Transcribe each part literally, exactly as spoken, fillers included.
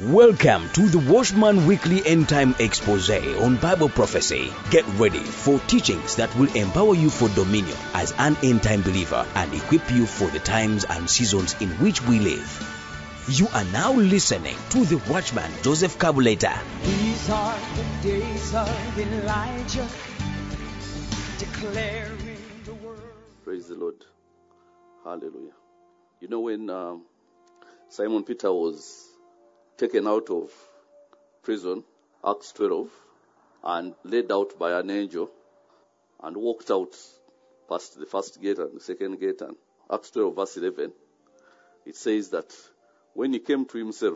Welcome to the Watchman Weekly End Time Expose on Bible Prophecy. Get ready for teachings that will empower you for dominion as an end time believer and equip you for the times and seasons in which we live. You are now listening to the Watchman Joseph Kabuleta. These are the days of Elijah, declaring the word. Praise the Lord. Hallelujah. You know, when um, Simon Peter was taken out of prison, Acts twelve, and led out by an angel and walked out past the first gate and the second gate, and Acts twelve verse eleven, it says that when he came to himself,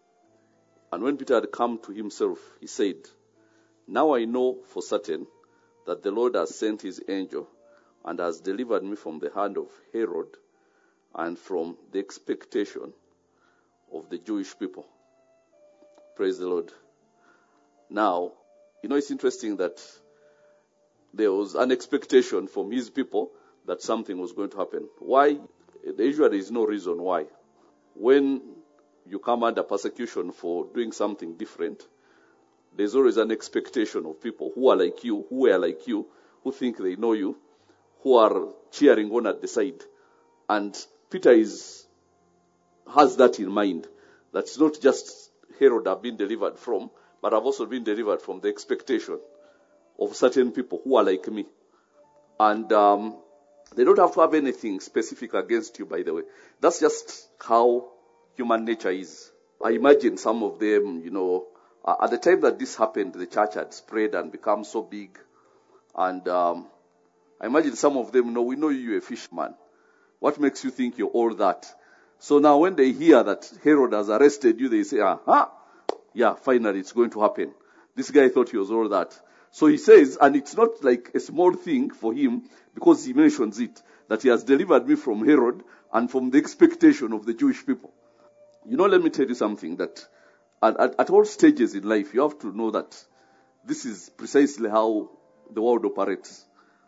and when Peter had come to himself, he said, "Now I know for certain that the Lord has sent his angel and has delivered me from the hand of Herod and from the expectation of the Jewish people." Praise the Lord. Now, you know, it's interesting that there was an expectation from his people that something was going to happen. Why? There usually is no reason why. When you come under persecution for doing something different, there's always an expectation of people who are like you, who are like you, who think they know you, who are cheering on at the side. And Peter is has that in mind. That's not just Herod have been delivered from, but I've also been delivered from the expectation of certain people who are like me. And um, they don't have to have anything specific against you, by the way. That's just how human nature is. I imagine some of them, you know, uh, at the time that this happened, the church had spread and become so big. And um, I imagine some of them, you know, we know you're a fisherman. What makes you think you're all that? So now when they hear that Herod has arrested you, they say, aha, yeah, finally it's going to happen. This guy thought he was all that. So he says, and it's not like a small thing for him, because he mentions it, that he has delivered me from Herod and from the expectation of the Jewish people. You know, let me tell you something, that at, at, at all stages in life, you have to know that this is precisely how the world operates.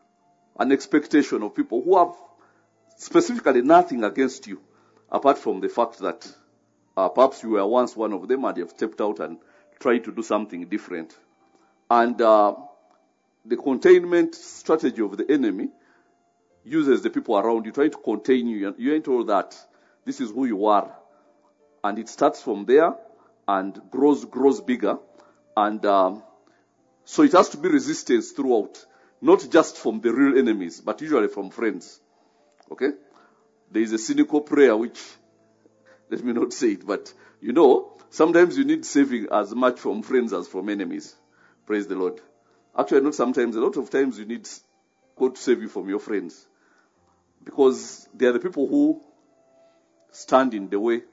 An expectation of people who have specifically nothing against you, apart from the fact that uh, perhaps you were once one of them and you have stepped out and tried to do something different. And uh, the containment strategy of the enemy uses the people around you, trying to contain you. You ain't all that. This is who you are. And it starts from there and grows, grows bigger. And um, so it has to be resistance throughout, not just from the real enemies, but usually from friends. Okay? There is a cynical prayer which, let me not say it, but you know, sometimes you need saving as much from friends as from enemies. Praise the Lord. Actually, not sometimes, a lot of times you need God to save you from your friends. Because they are the people who stand in the way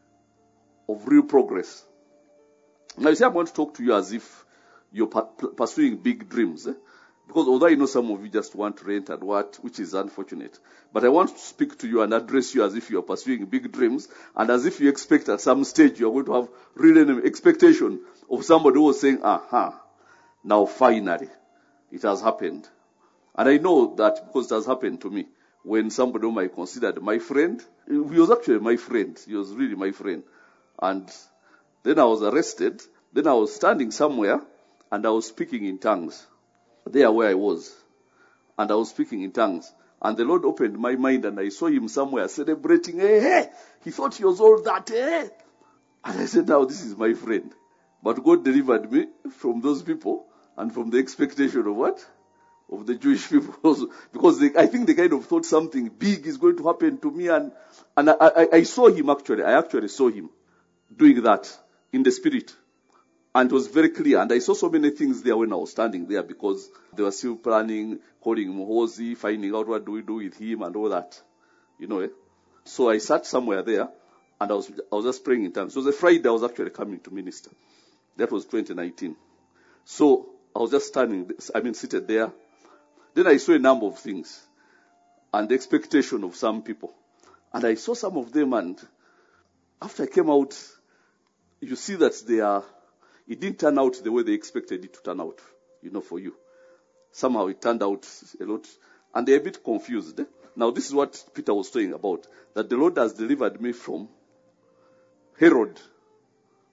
of real progress. Now, you see, I'm going to talk to you as if you're pursuing big dreams. Eh? Because although I know some of you just want to rent and what, which is unfortunate. But I want to speak to you and address you as if you are pursuing big dreams and as if you expect at some stage you are going to have real expectation of somebody who was saying, aha, now finally, it has happened. And I know that because it has happened to me. When somebody whom I considered my friend, he was actually my friend. He was really my friend. And then I was arrested. Then I was standing somewhere and I was speaking in tongues. There where I was. And I was speaking in tongues. And the Lord opened my mind and I saw him somewhere celebrating. Hey, hey. He thought he was all that. Hey. And I said, now this is my friend. But God delivered me from those people and from the expectation of what? Of the Jewish people. Because they, I think they kind of thought something big is going to happen to me. And, and I, I, I saw him actually. I actually saw him doing that in the spirit. And it was very clear. And I saw so many things there when I was standing there because they were still planning, calling Mohozi, finding out what do we do with him and all that. You know, eh? So I sat somewhere there and I was I was just praying in tongues. So it was a Friday I was actually coming to minister. That was twenty nineteen. So I was just standing, I mean seated there. Then I saw a number of things and the expectation of some people. And I saw some of them, and after I came out, you see that they are, it didn't turn out the way they expected it to turn out, you know, for you. Somehow it turned out a lot, and they're a bit confused. Now this is what Peter was saying about, that the Lord has delivered me from Herod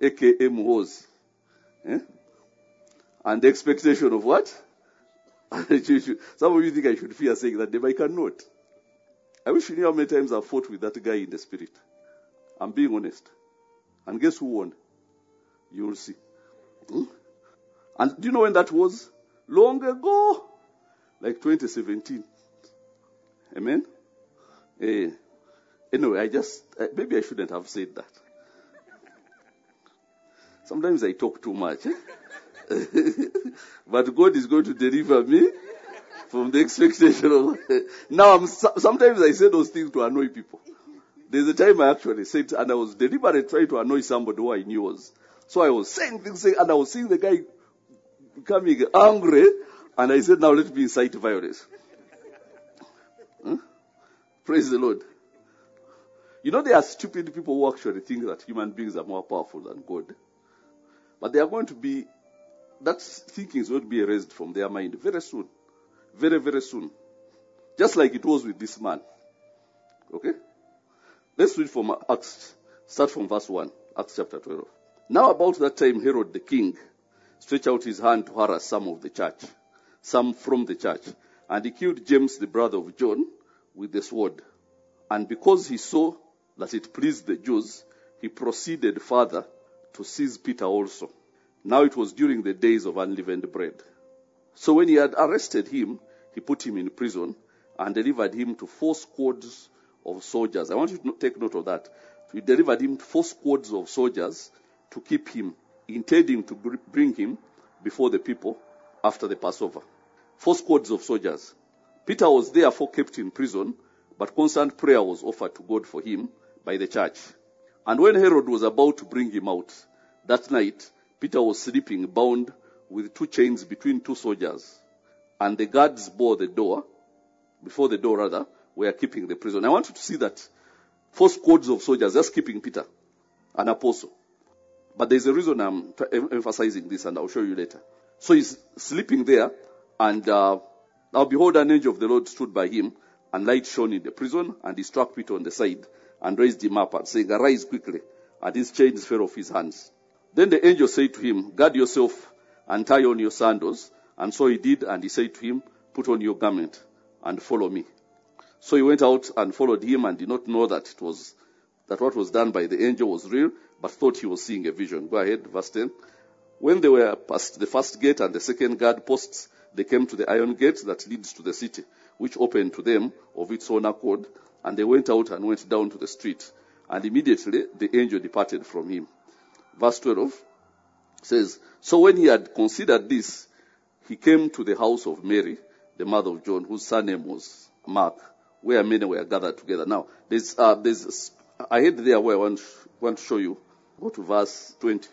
A K A Muhoz. Eh? And the expectation of what? Some of you think I should fear saying that name. I cannot. I wish you knew how many times I've fought with that guy in the spirit. I'm being honest. And guess who won? You will see. Hmm? And do you know when that was? Long ago. Like twenty seventeen. Amen? Eh, anyway, I just, uh, maybe I shouldn't have said that. Sometimes I talk too much. Eh? But God is going to deliver me from the expectation of... Now, I'm, sometimes I say those things to annoy people. There's a time I actually said, and I was deliberately trying to annoy somebody who I knew was. So I was saying things, and I was seeing the guy becoming angry, and I said, now let me incite violence. Huh? Praise the Lord. You know, there are stupid people who actually think that human beings are more powerful than God. But they are going to be, that thinking is going to be erased from their mind very soon. Very, very soon. Just like it was with this man. Okay? Let's read from Acts, start from verse one, Acts chapter twelve. Now about that time Herod the king stretched out his hand to harass some of the church, some from the church, and he killed James the brother of John with the sword. And because he saw that it pleased the Jews, he proceeded further to seize Peter also. Now it was during the days of unleavened bread. So when he had arrested him, he put him in prison and delivered him to four squads of soldiers. I want you to take note of that. He delivered him to four squads of soldiers to keep him, intending to bring him before the people after the Passover. Four squads of soldiers. Peter was therefore kept in prison, but constant prayer was offered to God for him by the church. And when Herod was about to bring him out, that night, Peter was sleeping, bound with two chains between two soldiers. And the guards bore the door, before the door rather, were keeping the prison. I want you to see that four squads of soldiers just keeping Peter, an apostle. But there's a reason I'm t- emphasizing this, and I'll show you later. So he's sleeping there, and uh, now behold, an angel of the Lord stood by him, and light shone in the prison, and he struck Peter on the side, and raised him up, and saying, arise quickly. And his chains fell off his hands. Then the angel said to him, guard yourself, and tie on your sandals. And so he did, and he said to him, put on your garment, and follow me. So he went out and followed him, and did not know that it was that what was done by the angel was real, but thought he was seeing a vision. Go ahead, verse ten. When they were past the first gate and the second guard posts, they came to the iron gate that leads to the city, which opened to them of its own accord, and they went out and went down to the street. And immediately the angel departed from him. Verse twelve says, so when he had considered this, he came to the house of Mary, the mother of John, whose surname was Mark, where many were gathered together. Now, there's, uh, there's, I had there where I want, want to show you. Go to verse twenty.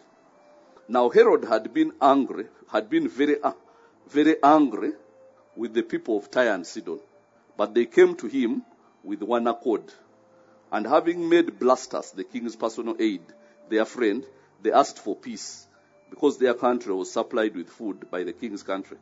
Now Herod had been angry, had been very, uh, very angry with the people of Tyre and Sidon. But they came to him with one accord. And having made Blastus, the king's personal aide, their friend, they asked for peace, because their country was supplied with food by the king's country.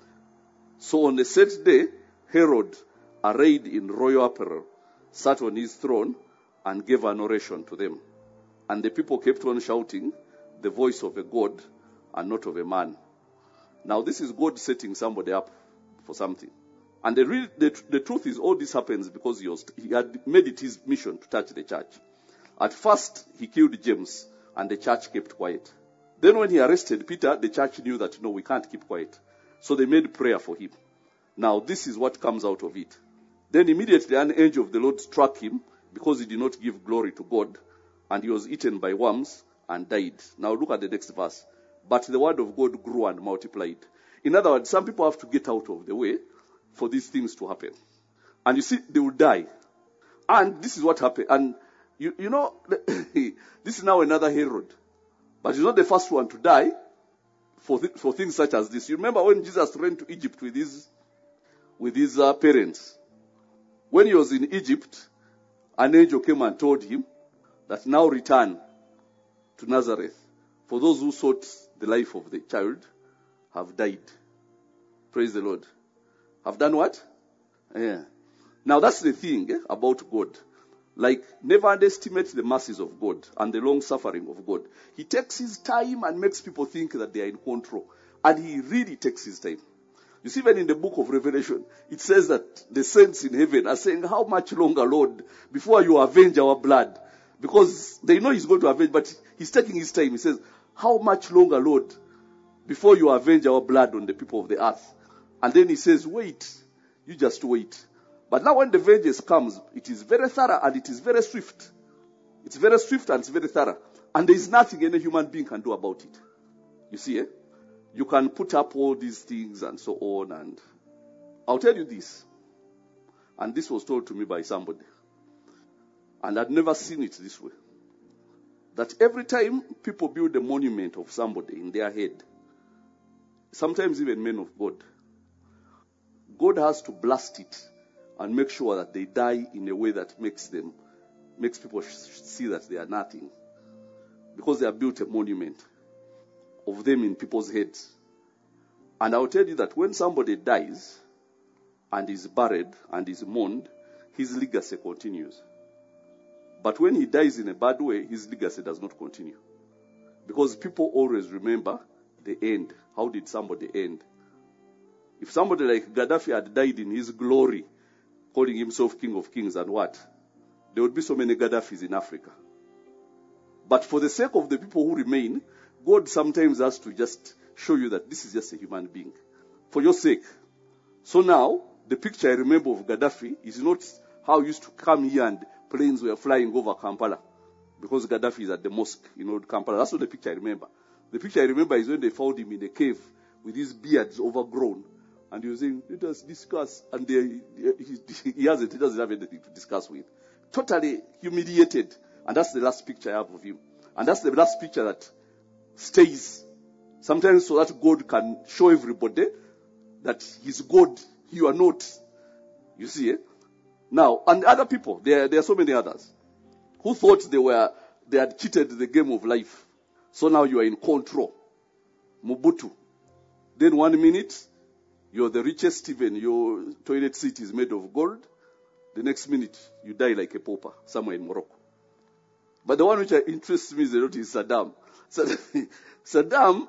So on the set day, Herod, arrayed in royal apparel, sat on his throne and gave an oration to them. And the people kept on shouting, the voice of a god and not of a man. Now this is God setting somebody up for something. And the, real, the, the truth is, all this happens because he, was, he had made it his mission to touch the church. At first, he killed James, and the church kept quiet. Then when he arrested Peter, the church knew that, no, we can't keep quiet. So they made prayer for him. Now, this is what comes out of it. Then immediately an angel of the Lord struck him, because he did not give glory to God, and he was eaten by worms and died. Now look at the next verse. But the word of God grew and multiplied. In other words, some people have to get out of the way for these things to happen. And you see, they will die. And this is what happened. And you, you know, this is now another Herod. But he's not the first one to die for, th- for things such as this. You remember when Jesus ran to Egypt with his, with his uh, parents? When he was in Egypt, an angel came and told him that now return to Nazareth. For those who sought the life of the child have died. Praise the Lord. Have done what? Yeah. Now that's the thing eh, about God. Like, never underestimate the mercies of God and the long suffering of God. He takes his time and makes people think that they are in control. And he really takes his time. You see, even in the book of Revelation, it says that the saints in heaven are saying, how much longer, Lord, before you avenge our blood? Because they know he's going to avenge, but he's taking his time. He says, how much longer, Lord, before you avenge our blood on the people of the earth? And then he says, wait, you just wait. But now when the vengeance comes, it is very thorough and it is very swift. It's very swift and it's very thorough. And there is nothing any human being can do about it. You see, eh? You can put up all these things and so on. And I'll tell you this. And this was told to me by somebody. And I'd never seen it this way. That every time people build a monument of somebody in their head, sometimes even men of God, God has to blast it and make sure that they die in a way that makes them, makes people see that they are nothing. Because they have built a monument of them in people's heads. And I'll tell you that when somebody dies and is buried and is mourned, his legacy continues. But when he dies in a bad way, his legacy does not continue. Because people always remember the end. How did somebody end? If somebody like Gaddafi had died in his glory, calling himself King of Kings and what? There would be so many Gaddafis in Africa. But for the sake of the people who remain, God sometimes has to just show you that this is just a human being. For your sake. So now, the picture I remember of Gaddafi is not how he used to come here and planes were flying over Kampala. Because Gaddafi is at the mosque in old Kampala. That's not the picture I remember. The picture I remember is when they found him in a cave with his beards overgrown. And he was saying, let us discuss. And they, he, he hasn't, he doesn't have anything to discuss with. Totally humiliated. And that's the last picture I have of him. And that's the last picture that stays. Sometimes so that God can show everybody that he's God, you are not. You see, eh? Now, and other people, there, there are so many others, who thought they were, they had cheated the game of life. So now you are in control. Mobutu. Then one minute, you're the richest, even your toilet seat is made of gold. The next minute, you die like a pauper somewhere in Morocco. But the one which interests me is Saddam. Saddam,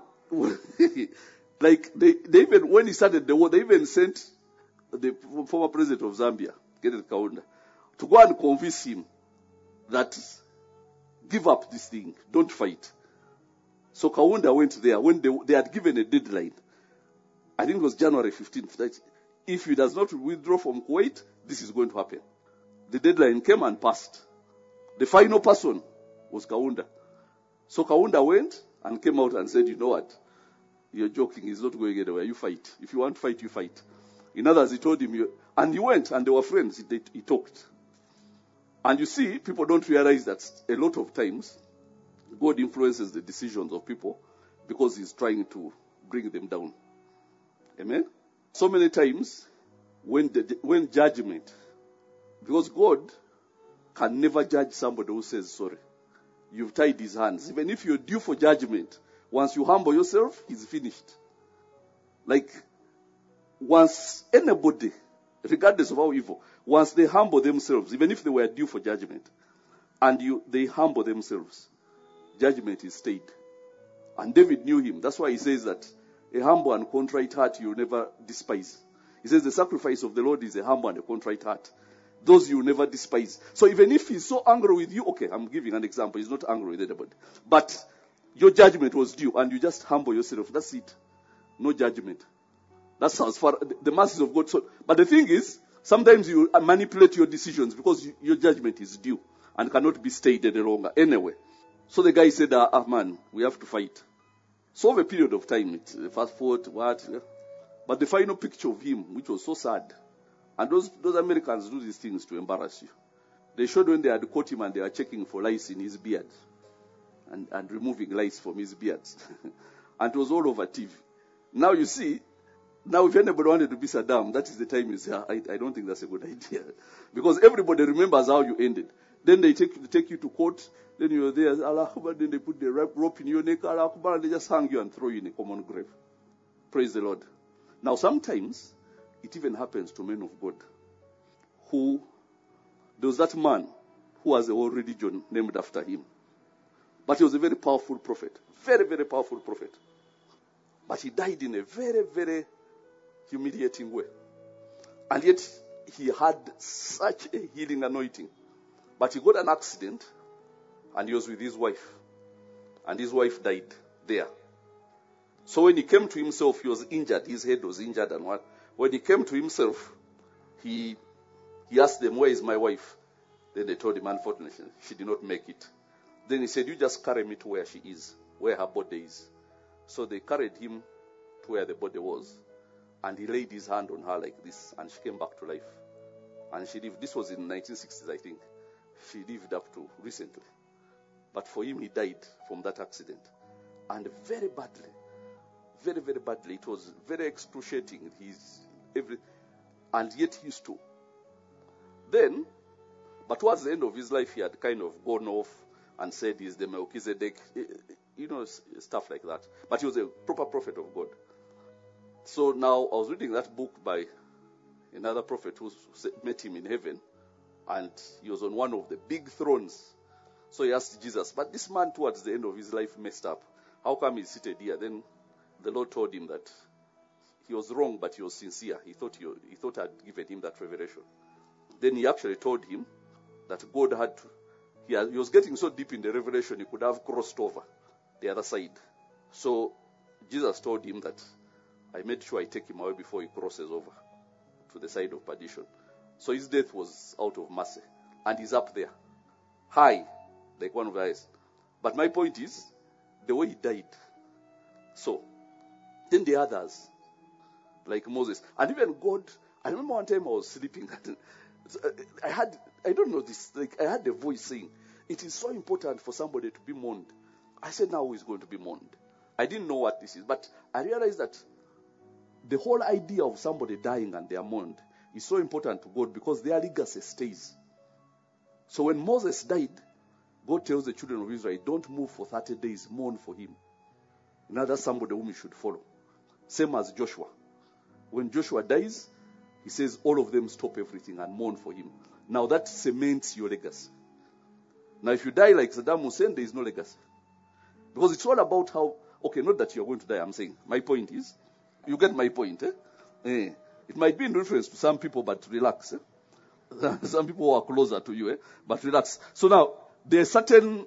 like, they, they even, when he started the war, they even sent the former president of Zambia, Kenneth Kaunda, to go and convince him that give up this thing, don't fight. So Kaunda went there when they, they had given a deadline. I think it was January fifteenth. That if he does not withdraw from Kuwait, this is going to happen. The deadline came and passed. The final person was Kaunda. So Kaunda went and came out and said, you know what? You're joking. He's not going anywhere. You fight. If you want to fight, you fight. In others, he told him, you, and he went, and they were friends. He, he talked. And you see, people don't realize that a lot of times, God influences the decisions of people because he's trying to bring them down. Amen? So many times, when the, when judgment, because God can never judge somebody who says sorry. You've tied his hands. Even if you're due for judgment, once you humble yourself, he's finished. Like, once anybody, regardless of how evil, once they humble themselves, even if they were due for judgment, and you, they humble themselves, judgment is stayed. And David knew him. That's why he says that a humble and contrite heart you will never despise. He says the sacrifice of the Lord is a humble and a contrite heart. Those you will never despise. So even if he's so angry with you, okay, I'm giving an example. He's not angry with anybody. But your judgment was due and you just humble yourself. That's it. No judgment. That's as far the mercies of God. So, but the thing is, sometimes you manipulate your decisions because you, your judgment is due and cannot be stayed any longer. Anyway. So the guy said, ah, ah man, we have to fight. So over a period of time, it's fast forward, what? But the final picture of him, which was so sad, and those, those Americans do these things to embarrass you. They showed when they had caught him and they were checking for lice in his beard and, and removing lice from his beard. And it was all over T V. Now you see, now if anybody wanted to be Saddam, that is the time you say, I, I don't think that's a good idea. Because everybody remembers how you ended. Then they take, they take you to court, then you're there, Allah Akbar, then they put the rope in your neck, Allah Akbar, and they just hang you and throw you in a common grave. Praise the Lord. Now sometimes, it even happens to men of God who, there was that man who has a whole religion named after him. But he was a very powerful prophet. Very, very powerful prophet. But he died in a very, very humiliating way. And yet, he had such a healing anointing. But he got an accident, and he was with his wife. And his wife died there. So when he came to himself, he was injured. His head was injured and what. When he came to himself, he he asked them, where is my wife? Then they told him, unfortunately, she did not make it. Then he said, you just carry me to where she is, where her body is. So they carried him to where the body was. And he laid his hand on her like this, and she came back to life. And she lived. This was in the nineteen sixties, I think. She lived up to recently. But for him, he died from that accident. And very badly. Very, very badly. It was very excruciating. He's every, and yet he used to. Then, but towards the end of his life, he had kind of gone off and said he's the Melchizedek, you know, stuff like that. But he was a proper prophet of God. So now I was reading that book by another prophet who met him in heaven, and he was on one of the big thrones. So he asked Jesus, but this man towards the end of his life messed up. How come he's seated here? Then the Lord told him that he was wrong, but he was sincere. He thought he, he thought I'd given him that revelation. Then he actually told him that God had to, he, had, he was getting so deep in the revelation, he could have crossed over the other side. So Jesus told him that I made sure I take him away before he crosses over to the side of perdition. So his death was out of mercy. And he's up there, high, like one of the eyes. But my point is, the way he died. So, then the others, like Moses. And even God, I remember one time I was sleeping. I had, I don't know this, like I had a voice saying, it is so important for somebody to be mourned. I said, now who is going to be mourned? I didn't know what this is. But I realized that the whole idea of somebody dying and they are mourned is so important to God because their legacy stays. So when Moses died, God tells the children of Israel, don't move for thirty days, mourn for him. Now that's somebody whom you should follow. Same as Joshua. When Joshua dies, he says all of them stop everything and mourn for him. Now that cements your legacy. Now if you die like Saddam Hussein, there is no legacy. Because it's all about how, okay, not that you're going to die, I'm saying. My point is, you get my point, eh? eh. It might be in reference to some people, but relax. Eh? Some people who are closer to you, eh? But relax. So now, there's certain,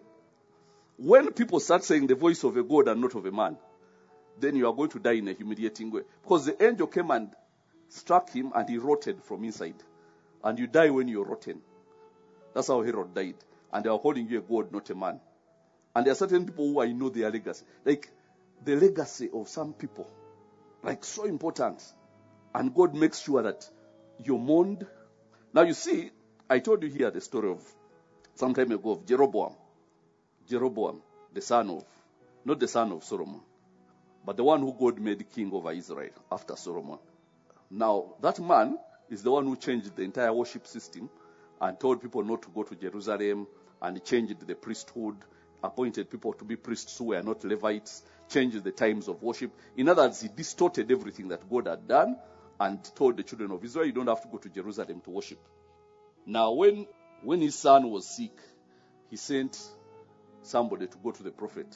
when people start saying the voice of a God and not of a man, then you are going to die in a humiliating way. Because the angel came and struck him and he rotted from inside. And you die when you're rotten. That's how Herod died. And they are calling you a God, not a man. And there are certain people who I know their legacy. Like, the legacy of some people. Like, so important. And God makes sure that you're mourned. Now you see, I told you here the story of, some time ago, of Jeroboam. Jeroboam, the son of, not the son of Solomon, but the one who God made king over Israel after Solomon. Now, that man is the one who changed the entire worship system and told people not to go to Jerusalem, and changed the priesthood, appointed people to be priests who were not Levites, changed the times of worship. In other words, he distorted everything that God had done and told the children of Israel, you don't have to go to Jerusalem to worship. Now, when, when his son was sick, he sent somebody to go to the prophet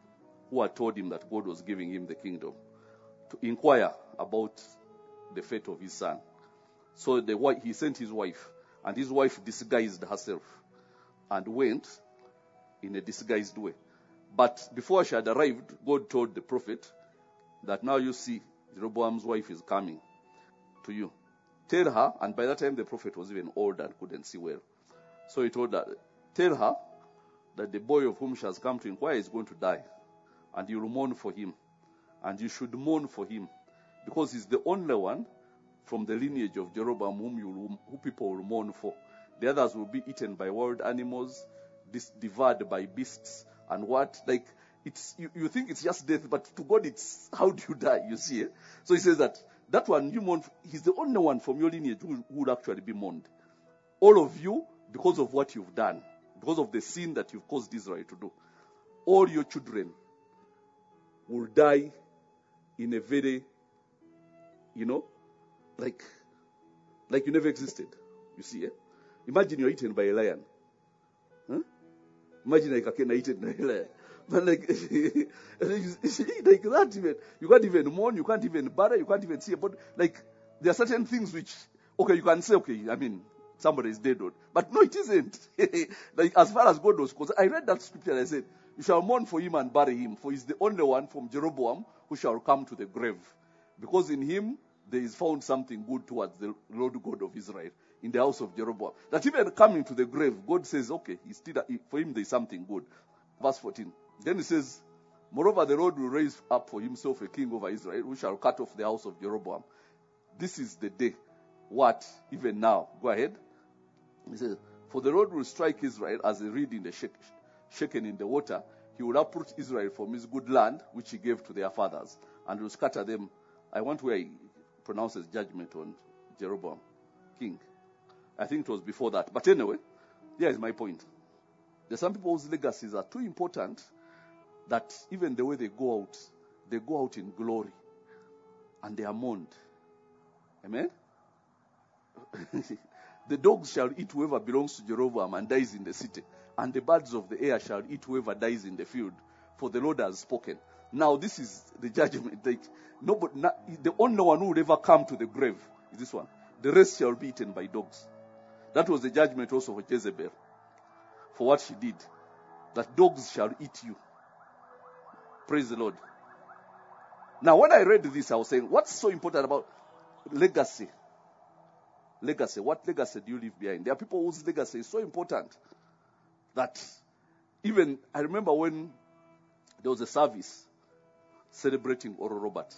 who had told him that God was giving him the kingdom to inquire about the fate of his son. So the wife, he sent his wife, and his wife disguised herself and went in a disguised way. But before she had arrived, God told the prophet that now you see Jeroboam's wife is coming to you. Tell her, and by that time the prophet was even old and couldn't see well. So he told her, tell her that the boy of whom she has come to inquire is going to die. And you will mourn for him. And you should mourn for him. Because he's the only one from the lineage of Jeroboam whom, you, who people will mourn for. The others will be eaten by wild animals, dis- devoured by beasts, and what? Like, it's you, you think it's just death, but to God it's how do you die, you see. Eh? So he says that that one you mourn, he's the only one from your lineage who, who would actually be mourned. All of you, because of what you've done, because of the sin that you've caused Israel to do, all your children will die in a very, you know, like, like you never existed. You see, eh? Imagine you're eaten by a lion. Imagine like I can eat it. But like, like that even, you can't even mourn, you can't even bury, you can't even see. But like, there are certain things which, okay, you can say, okay, I mean, somebody is dead, but no, it isn't. Like, as far as God was concerned, I read that scripture and I said, you shall mourn for him and bury him, for he's the only one from Jeroboam who shall come to the grave. Because in him, there is found something good towards the Lord God of Israel in the house of Jeroboam. That even coming to the grave, God says, okay, he's still, for him there is something good. Verse fourteen. Then he says, moreover, the Lord will raise up for himself a king over Israel, who shall cut off the house of Jeroboam. This is the day. What? Even now. Go ahead. He says, for the Lord will strike Israel as a reed in the shake, shaken in the water. He will uproot Israel from his good land, which he gave to their fathers, and will scatter them. I want where he pronounces judgment on Jeroboam, king. I think it was before that. But anyway, here is my point. There are some people whose legacies are too important that even the way they go out, they go out in glory and they are mourned. Amen? The dogs shall eat whoever belongs to Jeroboam and dies in the city, and the birds of the air shall eat whoever dies in the field, for the Lord has spoken. Now this is the judgment. Like, nobody, not, the only one who would ever come to the grave is this one. The rest shall be eaten by dogs. That was the judgment also for Jezebel, for what she did. That dogs shall eat you. Praise the Lord. Now, when I read this, I was saying, what's so important about legacy? Legacy. What legacy do you leave behind? There are people whose legacy is so important that even, I remember when there was a service celebrating Oral Roberts,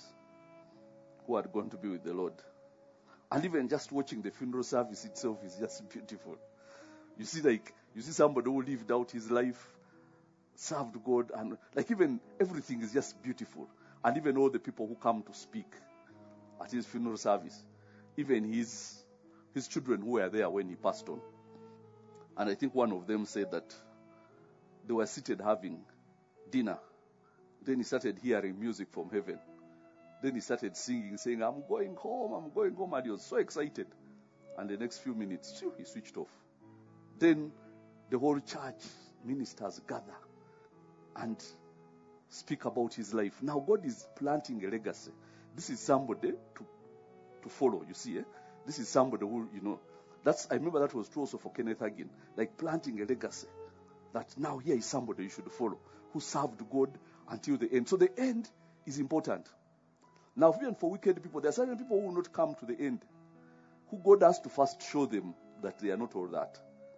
who had gone to be with the Lord. And even just watching the funeral service itself is just beautiful. You see, like, you see somebody who lived out his life, served God, and like even everything is just beautiful. And even all the people who come to speak at his funeral service, even his his children who were there when he passed on. And I think one of them said that they were seated having dinner. Then he started hearing music from heaven. Then he started singing, saying, I'm going home, I'm going home. And he was so excited. And the next few minutes, phew, he switched off. Then the whole church ministers gather and speak about his life. Now God is planting a legacy. This is somebody to, to follow, you see. Eh? This is somebody who, you know, that's, I remember that was true also for Kenneth Hagin. Like planting a legacy. That now here is somebody you should follow, who served God until the end. So the end is important. Now, even for wicked people, there are certain people who will not come to the end, who God has to first show them that they are not all that.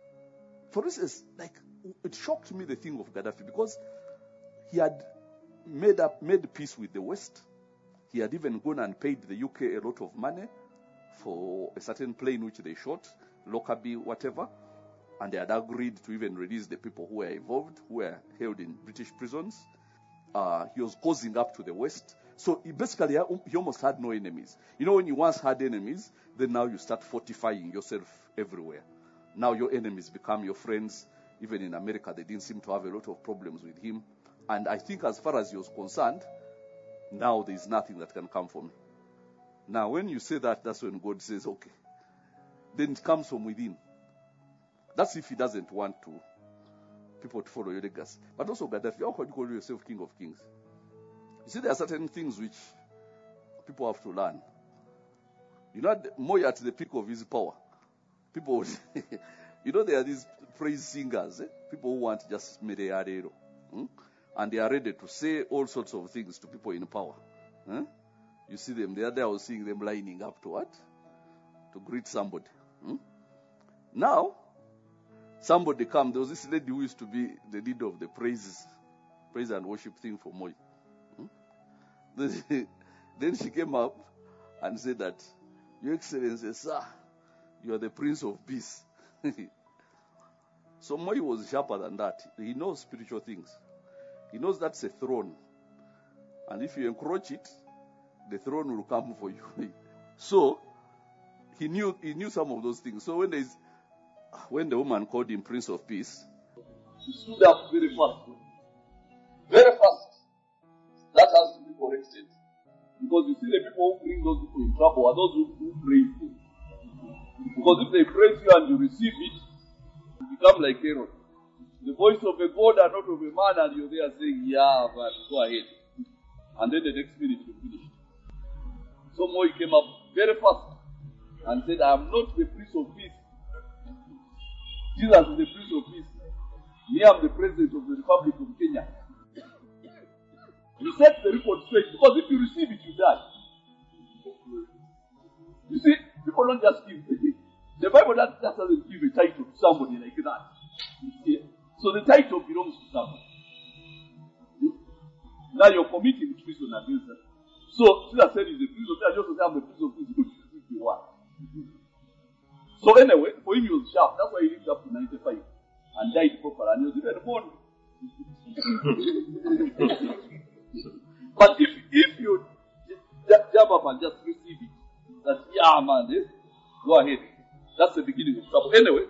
For instance, like, it shocked me the thing of Gaddafi, because he had made up, made peace with the West. He had even gone and paid the U K a lot of money for a certain plane which they shot, Lockerbie, whatever, and they had agreed to even release the people who were involved, who were held in British prisons. Uh, he was causing up to the West. So he basically, he almost had no enemies. You know, when you once had enemies, then now you start fortifying yourself everywhere. Now your enemies become your friends. Even in America, they didn't seem to have a lot of problems with him. And I think as far as he was concerned, now there is nothing that can come from him. Now, when you say that, that's when God says, okay. Then it comes from within. That's if he doesn't want to people to follow your legacy. But also, Gaddafi, how can you call yourself King of Kings? You see, there are certain things which people have to learn. You know, Moi at the peak of his power, people would, you know, there are these praise singers, eh? People who want just merearero, hmm? And they are ready to say all sorts of things to people in power. Eh? You see them, the other day I was seeing them lining up to what? To greet somebody. Hmm? Now, somebody come, there was this lady who used to be the leader of the praises, praise and worship thing for Moi. Hmm? Then, she, then she came up and said that, Your Excellency, sir, you are the Prince of Peace. So Moi was sharper than that. He knows spiritual things. He knows that's a throne. And if you encroach it, the throne will come for you. So, he knew he knew some of those things. So when there's, when the woman called him Prince of Peace, he stood up very fast. Very fast. That has to be corrected. Because you see, the people who bring those people in trouble are those who, who praise you. Because if they praise you and you receive it, you become like Aaron. the voice of a God and not of a man, and you're there saying, yeah, but go ahead. And then the next minute you finished. So Moi came up very fast and said, I am not the Prince of Peace. Jesus is the Prince of Peace. Me, I am the President of the Republic of Kenya. You set the report straight, because if you receive it, you die. You see, people don't just give. The Bible just doesn't give a title to somebody like that. You see? So the title belongs to somebody. Now you're committing treason against them. So Jesus said he's a prince of peace. I just said I'm a prince of peace. Which is the one? So anyway, for him he was sharp. That's why he lived up to ninety-five and died proper. And he was even born. But if if you jump up and just receive it, that yeah man, this, go ahead. That's the beginning of trouble. Anyway,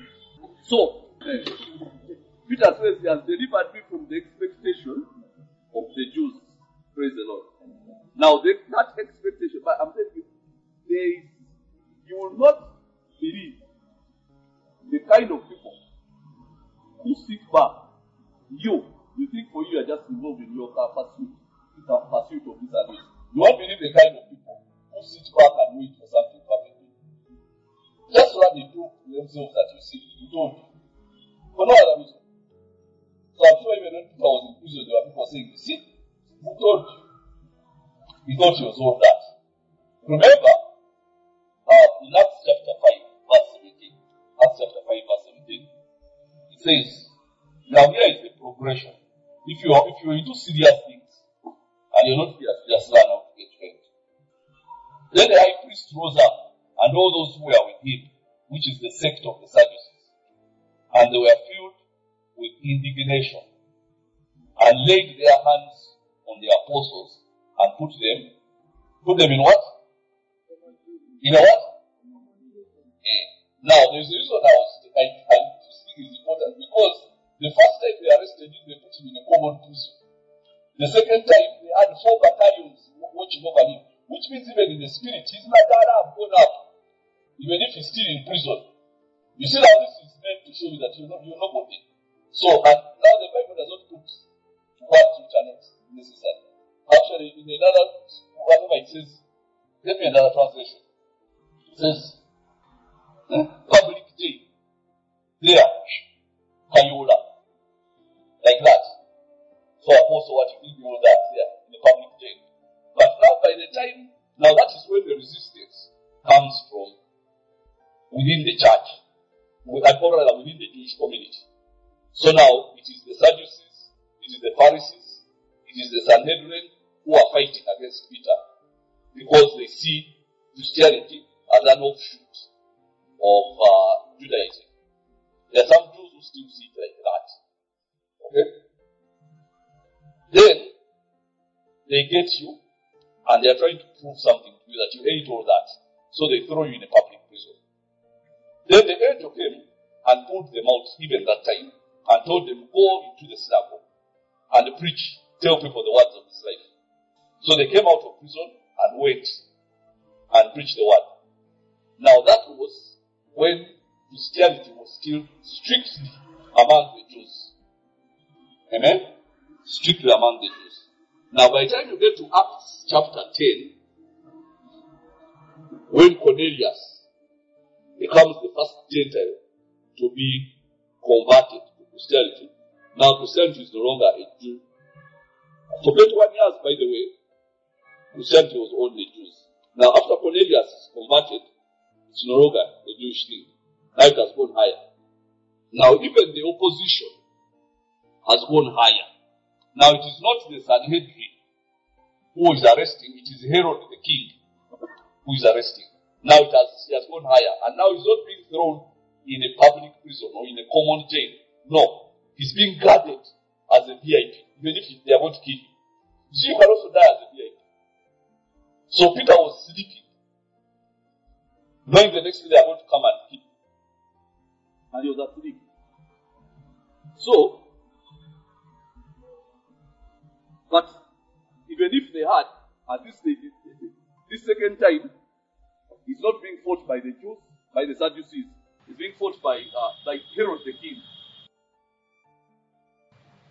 so uh, Peter says he has delivered me from the expectation of the Jews. Praise the Lord. Now the, that expectation, but I'm telling you, there is, you will not believe the kind of people who sit back. You, you think for you are just involved in your pursuit, pursuit of this and this. You won't believe the kind of people who sit back and wait for something to happen. Just what they do to themselves that you see, you don't. For no other reason. So I'm sure even when Peter was in prison, there were people saying, you see, who told you? He thought he was all that. Remember, uh, in Acts chapter five, verse seventeen, Acts chapter five, verse seventeen, it says, now here is the progression. If you are, if you are into serious things, and you're not serious, just learn how to get trained. Then the high priest rose up, and all those who were with him, which is the sect of the Sadducees, and they were filled with indignation, and laid their hands on the apostles, and put them, put them in what? In a what? Yeah. Now, there's a reason I was, I, I think is important, because the first time they arrested him, they put him in a common prison. The second time, they had four battalions watching over him, which means even in the spirit, he's not that up, gone up, even if he's still in prison. You see how this is meant to show you that you're not, you're nobody. So, and now the Bible does not put words which are not necessary. Actually, in another, whatever it says, let me another translation. It says, hmm, public jail. There, Kayola. Like that. So, apostle, what you think all that there, in the public jail. But now, by the time, now that is when the resistance comes from within the church, or rather within the Jewish community. So now, it is the Sadducees, it is the Pharisees, it is the Sanhedrin who are fighting against Peter, because they see Christianity as an offshoot of uh, Judaism. There are some Jews who still see it like that. Okay? Then, they get you, and they are trying to prove something to you that you hate all that. So they throw you in a public prison. Then the angel came and pulled them out even that time, and told them, go into the synagogue and preach, tell people the words of this life. So they came out of prison and went and preached the word. Now that was when Christianity was still strictly among the Jews. Amen? Strictly among the Jews. Now by the time you get to Acts chapter ten, when Cornelius becomes the first Gentile to be converted to Christianity, now Christianity is no longer a Jew. For twenty-one years, by the way, Christianity was only Jews. Now after Cornelius is converted, it's no longer a Jewish thing. Now it has gone higher. Now even the opposition has gone higher. Now it is not the Sanhedrin who is arresting, it is Herod the king who is arresting. Now it has, it has gone higher. And now he's not being thrown in a public prison or in a common jail. No. He's being guarded as a V I P, even if they are going to kill him. So you can also die as a V I P. So Peter was sleeping, knowing the next day they are going to come and kill him. And he was asleep. So, but even if they had, at this stage, this second time, it's not being fought by the Jews, by the Sadducees. It's being fought by uh, by Herod the king.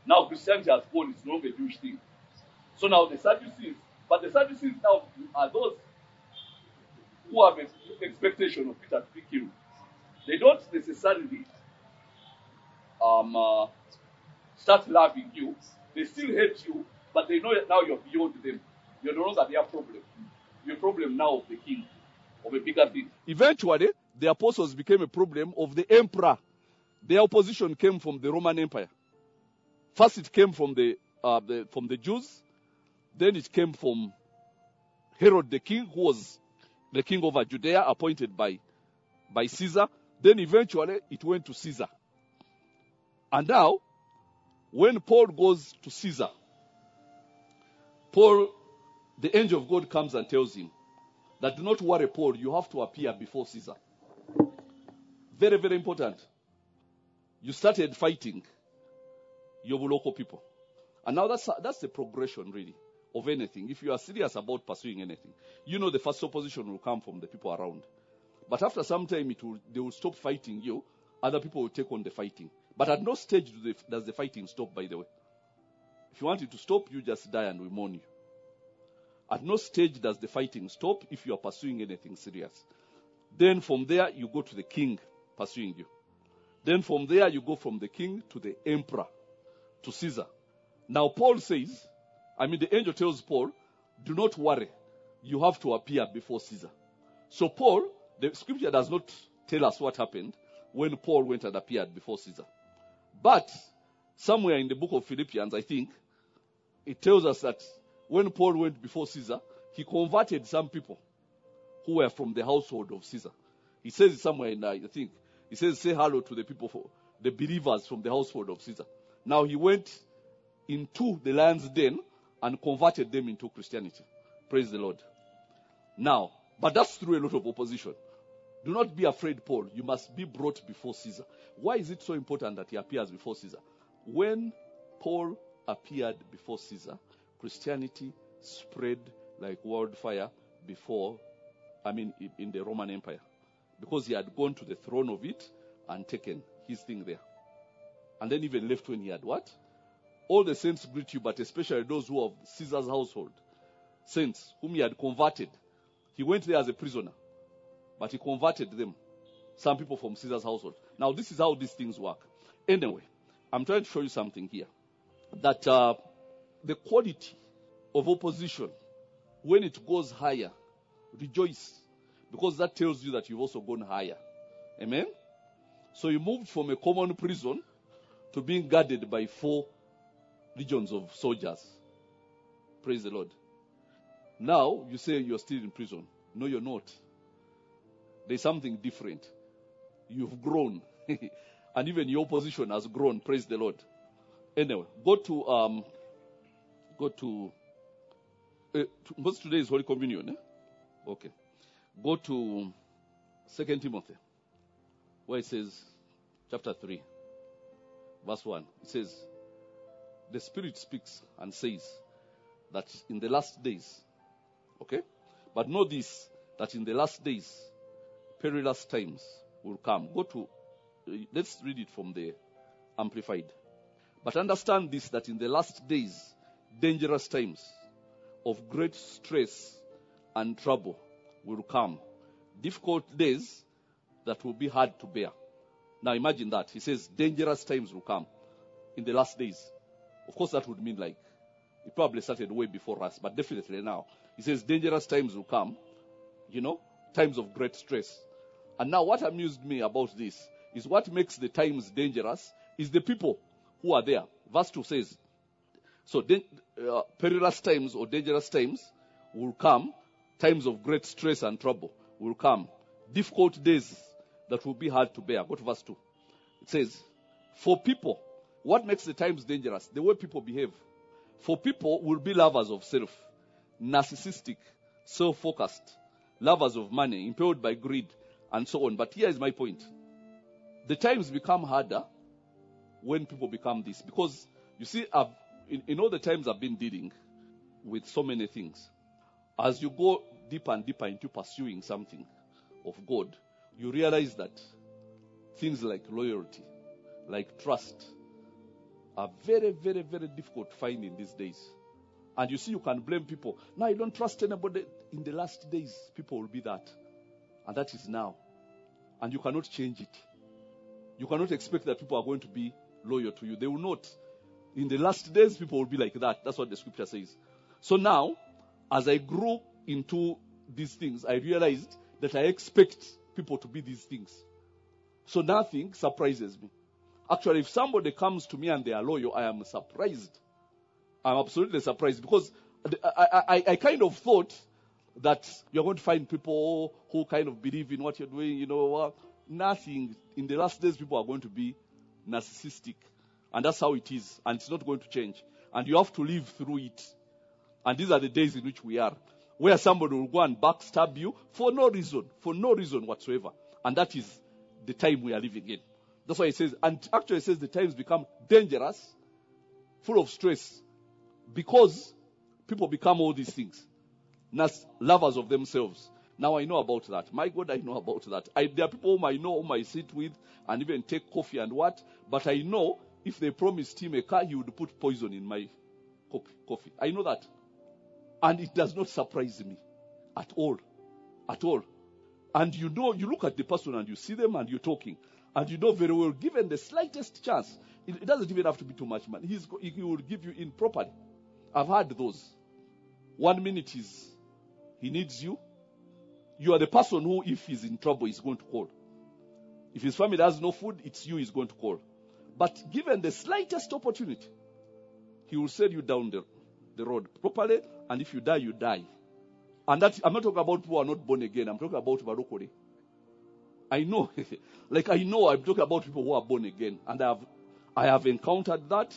Now Christianity has gone, it's no longer a Jewish thing. So now the Sadducees, but the Sadducees now are those who have an expectation of Peter to be killed. They don't necessarily um, uh, start loving you. They still hate you, but they know that now you're beyond them. You're no longer their problem. You're a problem now of the king, of a bigger thing. Eventually, the apostles became a problem of the emperor. Their opposition came from the Roman Empire. First, it came from the, uh, the from the Jews. Then it came from Herod the king, who was the king over Judea, appointed by, by Caesar. Then eventually, it went to Caesar. And now, when Paul goes to Caesar, Paul, the angel of God comes and tells him that do not worry, Paul, you have to appear before Caesar. Very, very important. You started fighting your local people. And now that's, that's the progression, really, of anything. If you are serious about pursuing anything, you know the first opposition will come from the people around. But after some time, it will, they will stop fighting you. Other people will take on the fighting. But at no stage do they, does the fighting stop, by the way. If you want it to stop, you just die and we mourn you. At no stage does the fighting stop if you are pursuing anything serious. Then from there, you go to the king pursuing you. Then from there, you go from the king to the emperor, to Caesar. Now Paul says, I mean the angel tells Paul, do not worry, you have to appear before Caesar. So Paul, the scripture does not tell us what happened when Paul went and appeared before Caesar. But somewhere in the book of Philippians, I think, it tells us that when Paul went before Caesar, he converted some people who were from the household of Caesar. He says it somewhere in, I think, he says, say hello to the people, for the believers from the household of Caesar. Now he went into the lion's den and converted them into Christianity. Praise the Lord. Now, but that's through a lot of opposition. Do not be afraid, Paul. You must be brought before Caesar. Why is it so important that he appears before Caesar? When Paul appeared before Caesar, Christianity spread like wildfire before, I mean, in the Roman Empire. Because he had gone to the throne of it and taken his thing there. And then even left when he had what? All the saints greet you, but especially those who are of Caesar's household. Saints whom he had converted. He went there as a prisoner, but he converted them. Some people from Caesar's household. Now this is how these things work. Anyway, I'm trying to show you something here. That uh, the quality of opposition, when it goes higher, rejoice. Because that tells you that you've also gone higher. Amen? So you moved from a common prison to being guarded by four legions of soldiers. Praise the Lord. Now you say you're still in prison. No, you're not. There's something different. You've grown. And even your opposition has grown. Praise the Lord. Anyway, go to, um, go to, uh, what's today is Holy Communion, eh? Okay. Go to Second Timothy, where it says, chapter three, verse one. It says, the Spirit speaks and says that in the last days, okay? But know this, that in the last days, perilous times will come. Go to, uh, let's read it from the Amplified. But understand this, that in the last days, dangerous times of great stress and trouble will come. Difficult days that will be hard to bear. Now imagine that. He says dangerous times will come in the last days. Of course that would mean like, it probably started way before us, but definitely now. He says dangerous times will come, you know, times of great stress. And now what amused me about this is what makes the times dangerous is the people who are there. Verse two says, so uh, perilous times or dangerous times will come, times of great stress and trouble will come, difficult days that will be hard to bear. Go to verse two. It says, for people, what makes the times dangerous? The way people behave. For people will be lovers of self, narcissistic, self-focused, lovers of money, impelled by greed, and so on. But here is my point. The times become harder when people become this. Because, you see, I've, in, in all the times I've been dealing with so many things, as you go deeper and deeper into pursuing something of God, you realize that things like loyalty, like trust, are very, very, very difficult to find in these days. And you see, you can blame people. Now, I don't trust anybody. In the last days, people will be that. And that is now. And you cannot change it. You cannot expect that people are going to be loyal to you. They will not. In the last days, people will be like that. That's what the scripture says. So now, as I grew into these things, I realized that I expect people to be these things. So nothing surprises me. Actually, if somebody comes to me and they are loyal, I am surprised. I'm absolutely surprised because I, I, I kind of thought that you're going to find people who kind of believe in what you're doing. You know, uh, nothing. In the last days, people are going to be narcissistic. And that's how it is. And it's not going to change. And you have to live through it. And these are the days in which we are. Where somebody will go and backstab you for no reason. For no reason whatsoever. And that is the time we are living in. That's why it says, and actually it says the times become dangerous, full of stress. Because people become all these things. As lovers of themselves. Now I know about that. My God, I know about that. I, there are people whom I know, whom I sit with, and even take coffee and what. But I know if they promised him a car, he would put poison in my coffee. I know that. And it does not surprise me at all. At all. And you know, you look at the person and you see them and you're talking. And you know very well, given the slightest chance, it, it doesn't even have to be too much money. He's, he will give you in properly. I've had those. One minute is, he needs you. You are the person who, if he's in trouble, is going to call. If his family has no food, it's you he's going to call. But given the slightest opportunity, he will send you down the, the road properly, and if you die, you die. And that, I'm not talking about people who are not born again. I'm talking about Barokore. I know, like I know I'm talking about people who are born again. And I have, I have encountered that.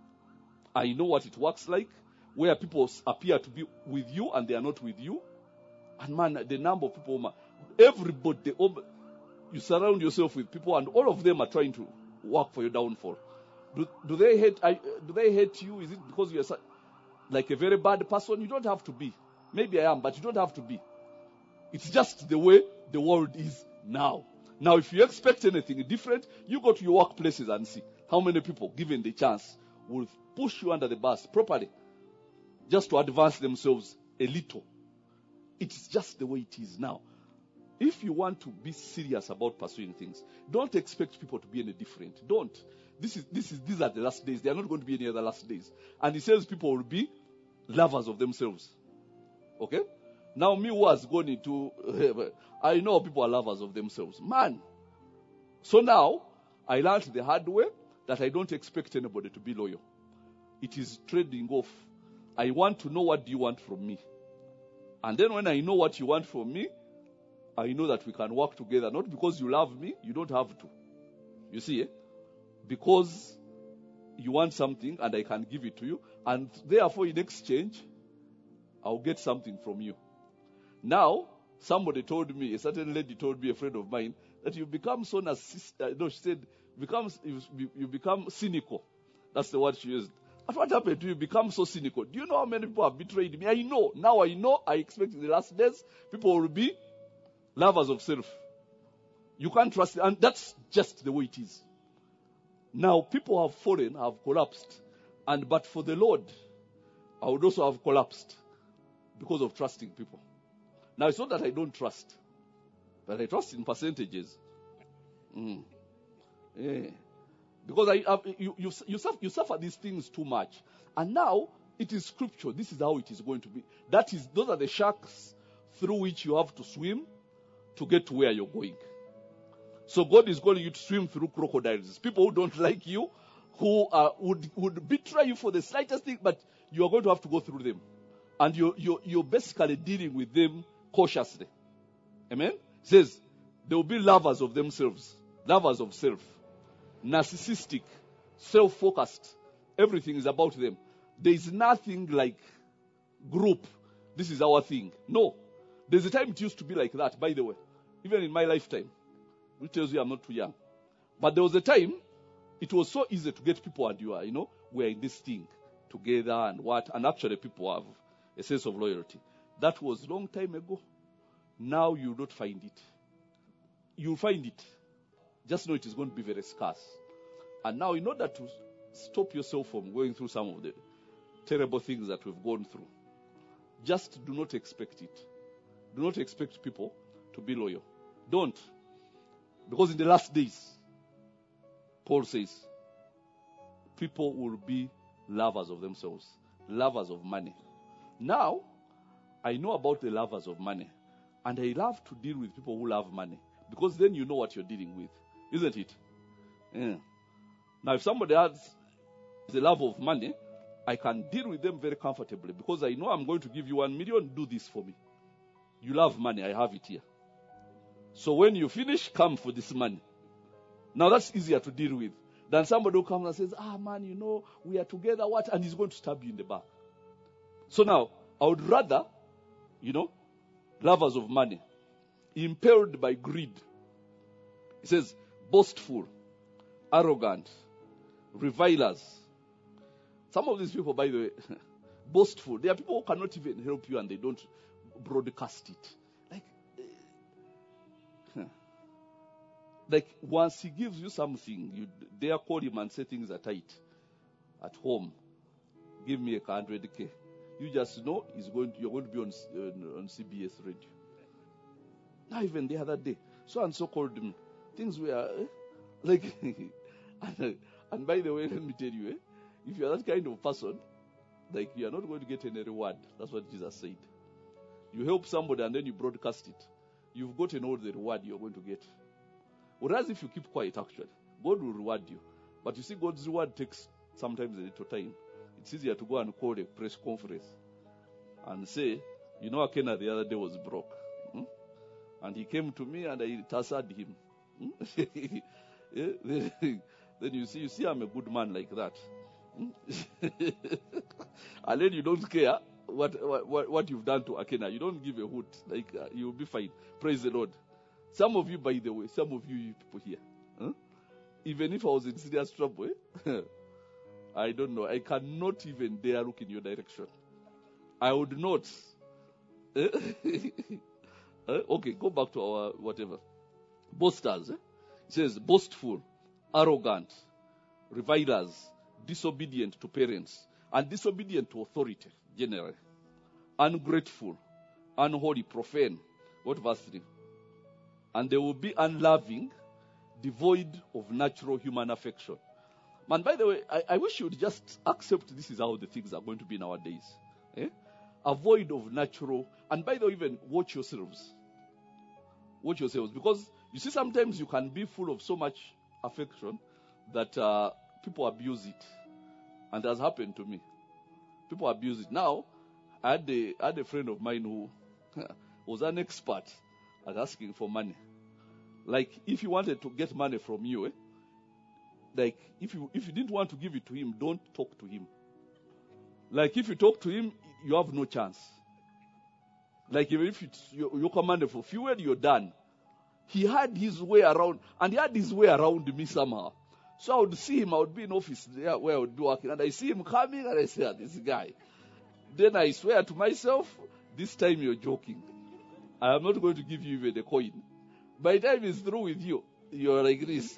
I know what it works like, where people appear to be with you and they are not with you. And man, the number of people, man, everybody, you surround yourself with people and all of them are trying to work for your downfall. Do, do they hate, I, do they hate you? Is it because you're like a very bad person? You don't have to be. Maybe I am, but you don't have to be. It's just the way the world is now. Now, if you expect anything different, you go to your workplaces and see how many people, given the chance, will push you under the bus properly just to advance themselves a little. It's just the way it is now. If you want to be serious about pursuing things, don't expect people to be any different. Don't. This is this is these are the last days. They are not going to be any other last days. And he says people will be lovers of themselves. Okay? Now me who has gone into I know people are lovers of themselves. Man. So now I learned the hard way that I don't expect anybody to be loyal. It is trading off. I want to know what do you want from me. And then when I know what you want from me, I know that we can work together. Not because you love me, you don't have to. You see, eh? Because you want something and I can give it to you. And therefore in exchange, I'll get something from you. Now, somebody told me, a certain lady told me, a friend of mine, that you become so narcissistic. No, she said, becomes, you, you become cynical. That's the word she used. But what happened to you? You become so cynical. Do you know how many people have betrayed me? I know. Now I know. I expect in the last days, people will be lovers of self. You can't trust them. And that's just the way it is. Now, people have fallen, have collapsed. And but for the Lord, I would also have collapsed because of trusting people. Now, it's not that I don't trust, but I trust in percentages. Mm. Yeah. Because I, I, you, you, you, suffer, you suffer these things too much. And now, it is scripture. This is how it is going to be. That is, those are the sharks through which you have to swim to get to where you're going. So God is calling you to swim through crocodiles. People who don't like you, who uh, would, would betray you for the slightest thing, but you are going to have to go through them. And you're, you're, you're basically dealing with them cautiously. Amen? It says, they will be lovers of themselves, lovers of self, narcissistic, self-focused. Everything is about them. There is nothing like group. This is our thing. No. There's a time it used to be like that, by the way. Even in my lifetime. Which tells you I'm not too young. But there was a time, it was so easy to get people and you are, you know, we're in this thing together and what. And actually people have a sense of loyalty. That was a long time ago. Now you don't find it. You'll find it. Just know it is going to be very scarce. And now in order to stop yourself from going through some of the terrible things that we've gone through. Just do not expect it. Do not expect people to be loyal. Don't. Because in the last days, Paul says, people will be lovers of themselves, lovers of money. Now, I know about the lovers of money, and I love to deal with people who love money, because then you know what you're dealing with, isn't it? Yeah. Now, if somebody has the love of money, I can deal with them very comfortably, because I know I'm going to give you one million, do this for me. You love money, I have it here. So when you finish, come for this money. Now that's easier to deal with than somebody who comes and says, ah man, you know, we are together, what? And he's going to stab you in the back. So now, I would rather, you know, lovers of money, impelled by greed. It says, boastful, arrogant, revilers. Some of these people, by the way, boastful. There are people who cannot even help you and they don't broadcast it. Like, uh, like once he gives you something, you dare call him and say things are tight. At home, give me a hundred K. You just know he's going to, you're going to be on, uh, on C B S radio. Now even the other day, so and so called me. Things were eh, like, and, and by the way, let me tell you, eh, if you are that kind of person, like you are not going to get any reward. That's what Jesus said. You help somebody and then you broadcast it. You've gotten all the reward you're going to get. Whereas if you keep quiet, actually, God will reward you. But you see, God's reward takes sometimes a little time. It's easier to go and call a press conference and say, you know, Akena the other day was broke. Hmm? And he came to me and I tassered him. Hmm? Yeah? Then you see, you see, I'm a good man like that. And then you don't care what, what what you've done to Akena. You don't give a hoot. Like uh, you'll be fine. Praise the Lord. Some of you, by the way, some of you people here, huh? Even if I was in serious trouble, eh? I don't know. I cannot even dare look in your direction. I would not. Eh? eh? Okay, go back to our whatever. Boasters. Eh? It says boastful, arrogant, revilers, disobedient to parents, and disobedient to authority, generally. Ungrateful, unholy, profane. What verse three? And they will be unloving, devoid of natural human affection. Man, by the way, I, I wish you would just accept this is how the things are going to be nowadays. Eh? Avoid of natural, and by the way, even watch yourselves. Watch yourselves, because you see sometimes you can be full of so much affection that uh, people abuse it. And it has happened to me. People abuse it. Now, I had a, I had a friend of mine who was an expert at asking for money. Like, if he wanted to get money from you, eh, like, if you if you didn't want to give it to him, don't talk to him. Like, if you talk to him, you have no chance. Like, even if it's, you, you commanded for fuel, you're done. He had his way around, and he had his way around me somehow. So I would see him, I would be in office there where I would be working, and I see him coming, and I say, ah, this guy. Then I swear to myself, this time you're joking. I am not going to give you even a coin. By the time he's through with you, you're like this.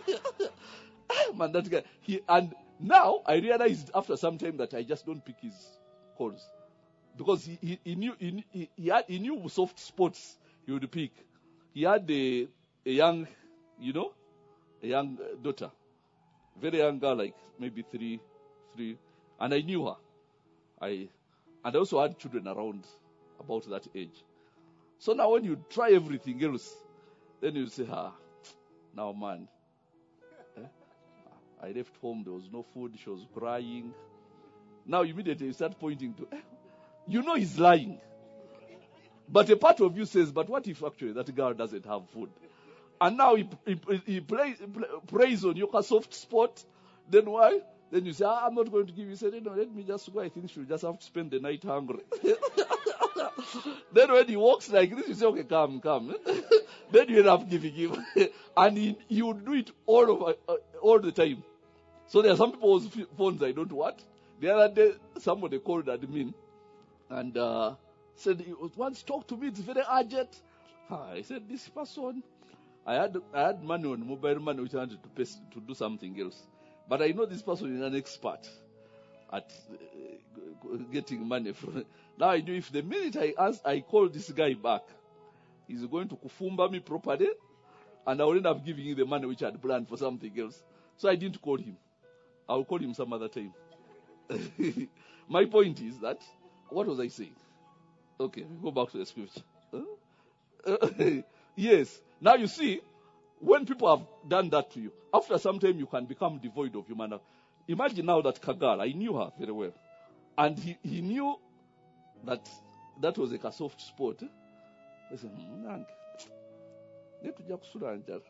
Man, that guy. He, and now I realized after some time that I just don't pick his calls. Because he, he, he knew he, he, he, had, he knew soft spots he would pick. He had a, a young, you know, a young daughter. Very young girl, like maybe three, three. And I knew her. I, and I also had children around about that age. So now when you try everything else, then you say, ah, now man, eh? I left home, there was no food, she was crying. Now immediately you start pointing to, eh, you know he's lying. But a part of you says, but what if actually that girl doesn't have food? And now he, he, he plays, play, plays on your soft spot. Then why? Then you say, ah, I'm not going to give you. He said, no, let me just go. I think she'll just have to spend the night hungry. Then when he walks like this, you say, okay, come, come. Then you end up giving him. And he, he would do it all over, uh, all the time. So there are some people's phones I don't want. The other day, somebody called admin and uh, said, he wants to talk to me, it's very urgent. I said, this person, I had I had money on mobile money which I wanted to pay to do something else. But I know this person is an expert at uh, getting money from. Now I do. If the minute I ask, I call this guy back, he's going to kufumba me properly, and I will end up giving him the money which I had planned for something else. So I didn't call him. I will call him some other time. My point is that, what was I saying? Okay, we go back to the scripture. Huh? Yes. Now you see, when people have done that to you, after some time you can become devoid of human. Imagine now that Kagal, I knew her very well. And he, he knew that that was like a soft spot. I said, Nang, need to just surrender.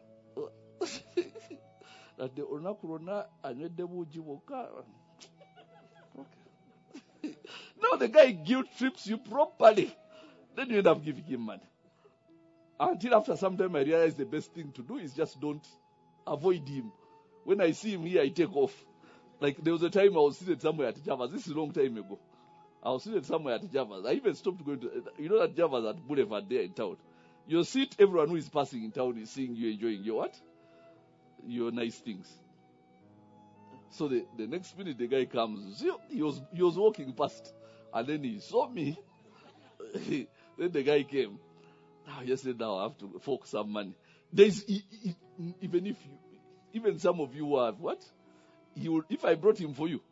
That the Onakurona and the Wujiwoka. Okay. Now the guy guilt trips you properly. Then you end up giving him money. Until after some time I realize the best thing to do is just don't avoid him. When I see him here, I take off. Like there was a time I was seated somewhere at Javas. This is a long time ago. I was seated somewhere at Javas. I even stopped going to, you know that Javas at Boulevard there in town. You sit, everyone who is passing in town is seeing you enjoying your what? Your nice things. So the, the next minute the guy comes, he was, he was walking past, and then he saw me. Then the guy came. Now he said, now I have to fork some money. There's, even if you, even some of you have what? He would, if I brought him for you.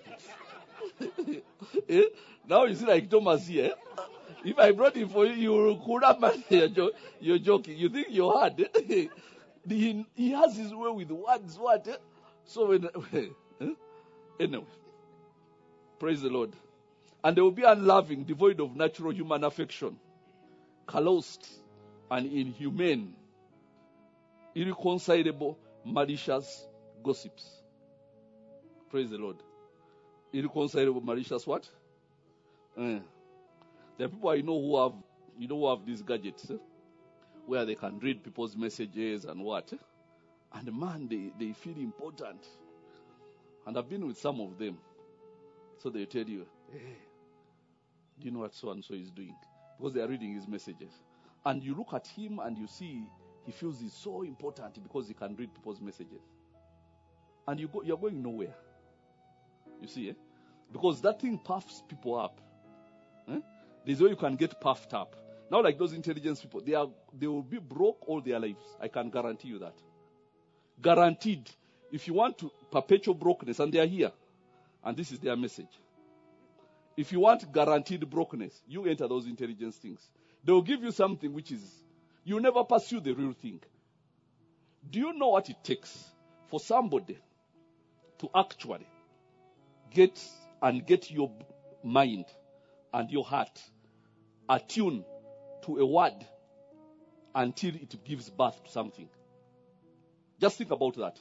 eh? Now you see like Thomas here. If I brought him for you, you could have money. You're, jo- you're joking. You think you're hard. he, he has his way with words. What? Eh? So when, eh? Anyway, praise the Lord. And they will be unloving, devoid of natural human affection, calloused and inhumane, irreconcilable, malicious gossips. Praise the Lord. Irreconcilable, malicious what? Uh, there are people I know who have, you know, who have these gadgets, eh? Where they can read people's messages and what. Eh? And man, they, they feel important. And I've been with some of them. So they tell you, hey, do you know what so-and-so is doing? Because they are reading his messages. And you look at him and you see he feels he's so important because he can read people's messages. And you go, you're going nowhere. You see, eh? Because that thing puffs people up. Eh? There's a way you can get puffed up. Now, like those intelligence people, they are they will be broke all their lives. I can guarantee you that. Guaranteed. If you want to perpetual brokenness, and they are here, and this is their message. If you want guaranteed brokenness, you enter those intelligence things. They will give you something which is, you never pursue the real thing. Do you know what it takes for somebody to actually get and get your mind and your heart attuned to a word until it gives birth to something? Just think about that.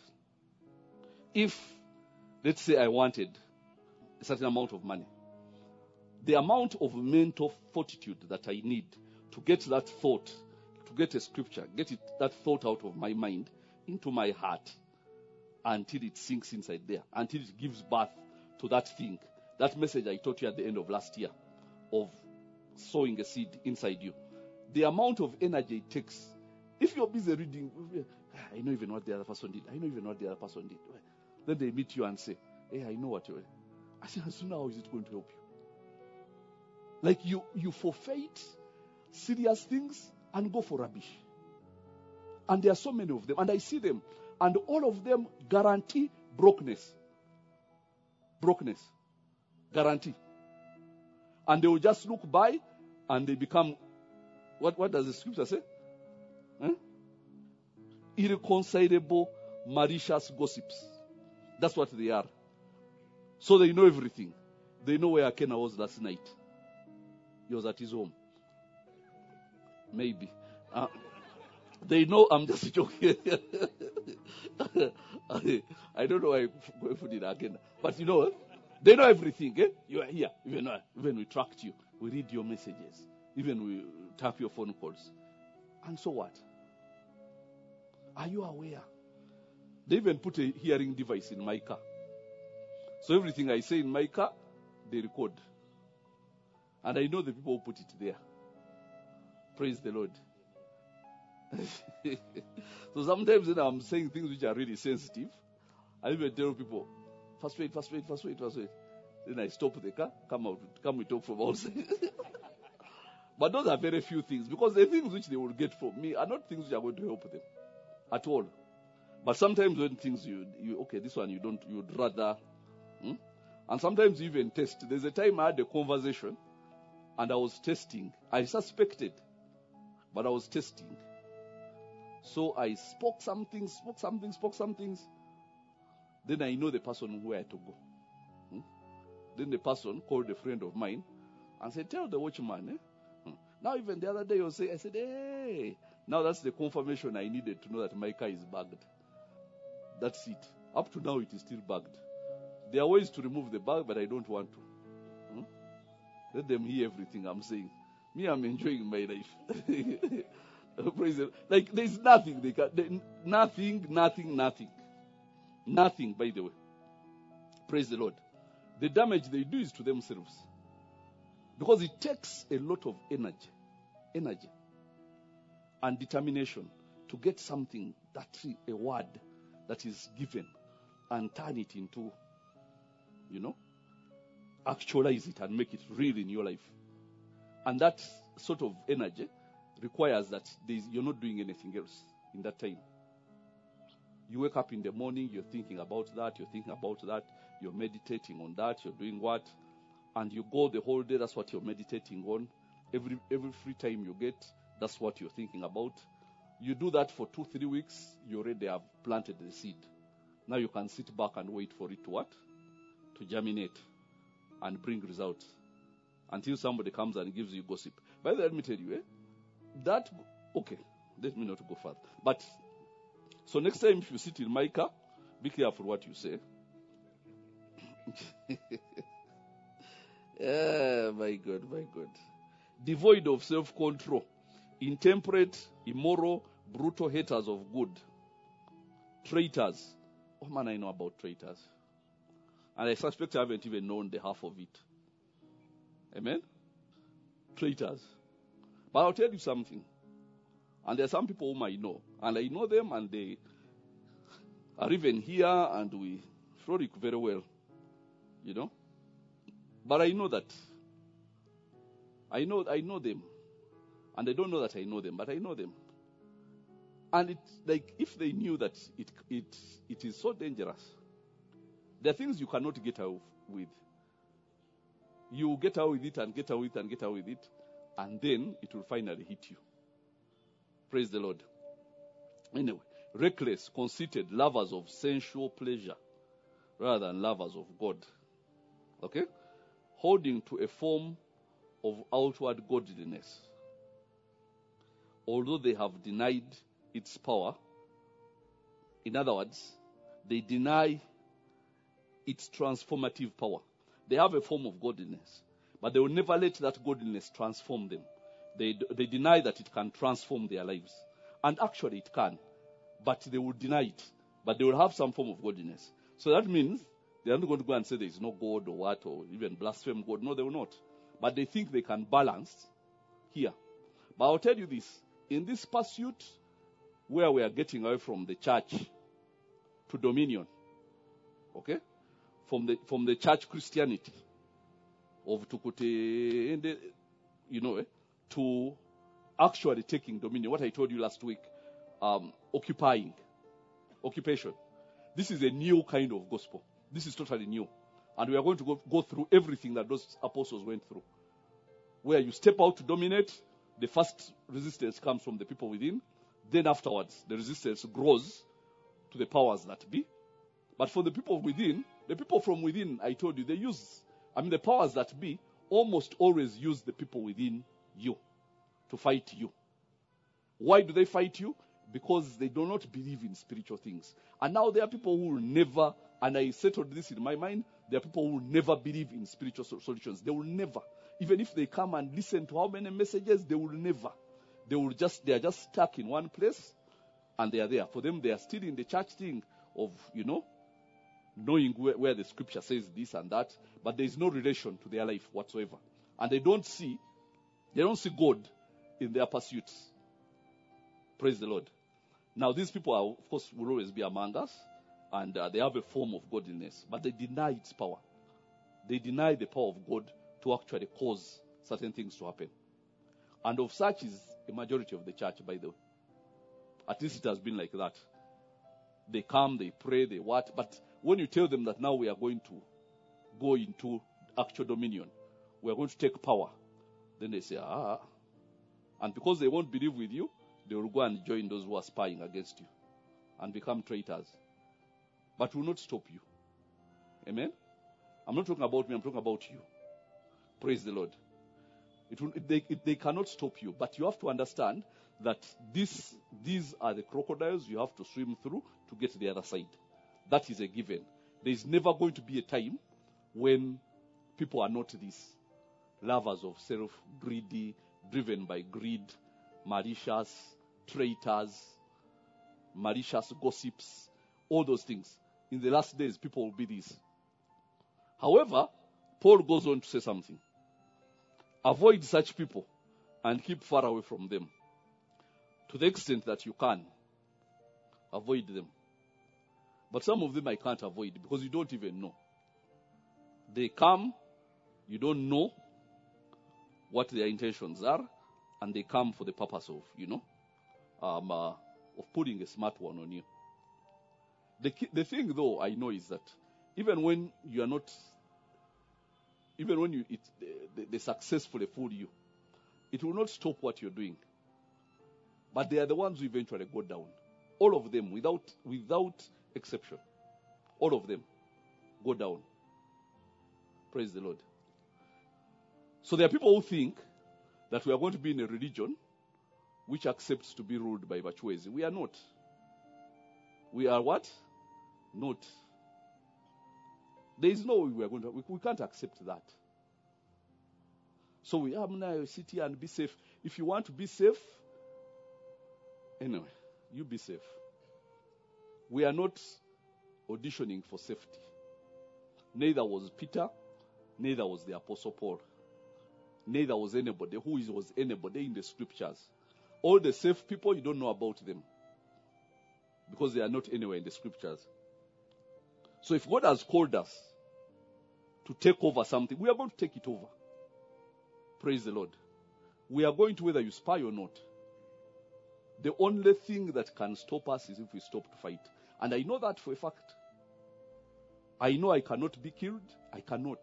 If, let's say I wanted a certain amount of money, the amount of mental fortitude that I need to get that thought, to get a scripture, get it, that thought out of my mind into my heart until it sinks inside there, until it gives birth to that thing, that message I taught you at the end of last year of sowing a seed inside you. The amount of energy it takes. If you're busy reading, I know even what the other person did. I know even what the other person did. Then they meet you and say, hey, I know what you're. I say, so now how is it going to help you? Like you, you forfeit serious things and go for rubbish. And there are so many of them. And I see them. And all of them guarantee brokenness. Brokenness. Guarantee. And they will just look by and they become, what, what does the scripture say? Huh? Irreconcilable, malicious gossips. That's what they are. So they know everything. They know where Akena was last night. He was at his home. Maybe. Uh, they know I'm just joking. I, I don't know why I put it again. But you know, they know everything. Eh? You are here. Even, uh, even we tracked you. We read your messages. Even we tap your phone calls. And so what? Are you aware? They even put a hearing device in my car. So everything I say in my car, they record. And I know the people who put it there. Praise the Lord. So sometimes when I'm saying things which are really sensitive, I even tell people, first wait, first wait, first wait, first wait. Then I stop the car, come out, come we talk from outside. But those are very few things, because the things which they will get from me are not things which are going to help them at all. But sometimes when things you, you okay, this one you don't, you'd rather, hmm? And sometimes you even test. There's a time I had a conversation, and I was testing. I suspected, but I was testing. So I spoke something, spoke something, spoke some things. Then I know the person where to go. Hmm? Then the person called a friend of mine and said, tell the watchman, eh? Hmm. Now even the other day I, was saying, I said, hey, now that's the confirmation I needed to know that my car is bagged. That's it. Up to now it is still bagged. There are ways to remove the bag, but I don't want to. Hmm? Let them hear everything I'm saying. Me, I'm enjoying my life. Praise the Lord. Like there's nothing they can, they, nothing, nothing, nothing. Nothing, by the way. Praise the Lord. The damage they do is to themselves. Because it takes a lot of energy, energy and determination to get something, that a word that is given, and turn it into, you know, actualize it and make it real in your life. And that sort of energy requires that you're not doing anything else in that time. You wake up in the morning, you're thinking about that, you're thinking about that, you're meditating on that, you're doing what, and you go the whole day, that's what you're meditating on. Every every free time you get, that's what you're thinking about. You do that for two, three weeks, you already have planted the seed. Now you can sit back and wait for it to what? To germinate and bring results. Until somebody comes and gives you gossip. By the way, let me tell you, eh? That, okay, let me not go further. But, so next time if you sit in my car, be careful what you say. Yeah, my God, my God. Devoid of self-control, intemperate, immoral, brutal haters of good, traitors. Oh man, I know about traitors. And I suspect I haven't even known the half of it. Amen? Traitors. But I'll tell you something. And there are some people whom I know. And I know them and they are even here and we frolic very well. You know? But I know that. I know I know them. And they don't know that I know them, but I know them. And it's like if they knew that it it it is so dangerous. There are things you cannot get out with. You get out with it and get out with it and get out with it, and then it will finally hit you. Praise the Lord. Anyway, reckless, conceited, lovers of sensual pleasure rather than lovers of God. Okay? Holding to a form of outward godliness, although they have denied its power. In other words, they deny its transformative power. They have a form of godliness, but they will never let that godliness transform them. They, they deny that it can transform their lives. And actually it can, but they will deny it. But they will have some form of godliness. So that means they are not going to go and say there is no God or what, or even blaspheme God. No, they will not. But they think they can balance here. But I'll tell you this. In this pursuit where we are getting away from the church to dominion, okay, from the from the church Christianity of Tukute, you know, eh, to actually taking dominion. What I told you last week, um, occupying, occupation. This is a new kind of gospel. This is totally new. And we are going to go, go through everything that those apostles went through. Where you step out to dominate, the first resistance comes from the people within. Then afterwards, the resistance grows to the powers that be. But for the people within, the people from within, I told you, they use, I mean, the powers that be almost always use the people within you to fight you. Why do they fight you? Because they do not believe in spiritual things. And now there are people who will never, and I settled this in my mind, there are people who will never believe in spiritual solutions. They will never. Even if they come and listen to how many messages, they will never. They will just, they are just stuck in one place and they are there. For them, they are still in the church thing of, you know, knowing where, where the scripture says this and that, but there is no relation to their life whatsoever. And they don't see, they don't see God in their pursuits. Praise the Lord. Now, these people, are, of course, will always be among us, And uh, they have a form of godliness, but they deny its power. They deny the power of God to actually cause certain things to happen. And of such is a majority of the church, by the way. At least it has been like that. They come, they pray, they what. But when you tell them that now we are going to go into actual dominion, we are going to take power, then they say, ah. And because they won't believe with you, they will go and join those who are spying against you and become traitors. But will not stop you. Amen? I'm not talking about me, I'm talking about you. Praise the Lord. It will, it, they, it, they cannot stop you, but you have to understand that this, these are the crocodiles you have to swim through to get to the other side. That is a given. There is never going to be a time when people are not these lovers of self, greedy, driven by greed, malicious, traitors, malicious gossips, all those things. In the last days, people will be these. However, Paul goes on to say something. Avoid such people and keep far away from them. To the extent that you can, avoid them. But some of them I can't avoid because you don't even know. They come, you don't know what their intentions are, and they come for the purpose of, you know, um, uh, of putting a smart one on you. The, the thing, though, I know is that even when you are not, even when you it, they, they successfully fool you, it will not stop what you're doing. But they are the ones who eventually go down. All of them, without without exception. All of them go down. Praise the Lord. So there are people who think that we are going to be in a religion which accepts to be ruled by virtues. We are not. We are what? Not. There is no way we are going to. We, we can't accept that. So we are now sit here and be safe. If you want to be safe, anyway, you be safe. We are not auditioning for safety. Neither was Peter, neither was the Apostle Paul. Neither was anybody. Who is, was anybody in the scriptures? All the safe people, you don't know about them. Because they are not anywhere in the scriptures. So if God has called us to take over something, we are going to take it over. Praise the Lord. We are going to, whether you spy or not. The only thing that can stop us is if we stop to fight. And I know that for a fact. I know I cannot be killed. I cannot.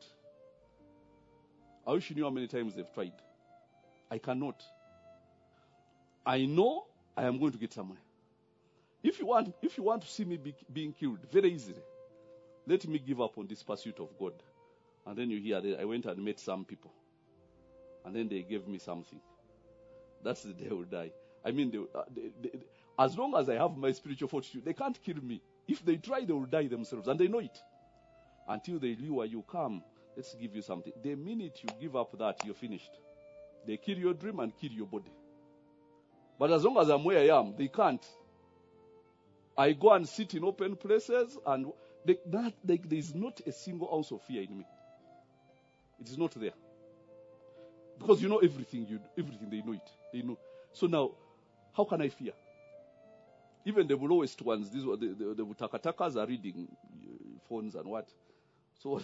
I wish you knew how many times they've tried. I cannot. I know I am going to get somewhere. If you want, if you want to see me be, being killed, very easily, let me give up on this pursuit of God. And then you hear that I went and met some people. And then they gave me something. That's the day I will die. I mean, they, uh, they, they, as long as I have my spiritual fortitude, they can't kill me. If they try, they will die themselves. And they know it. Until they lure you, come, let's give you something. The minute you give up that, you're finished. They kill your dream and kill your body. But as long as I'm where I am, they can't. I go and sit in open places, and they, that, they, there is not a single ounce of fear in me. It is not there. Because you know everything, you everything, they know it. They know. So now, how can I fear? Even the lowest ones, these were the, the, the Takatakas are reading phones and what. So,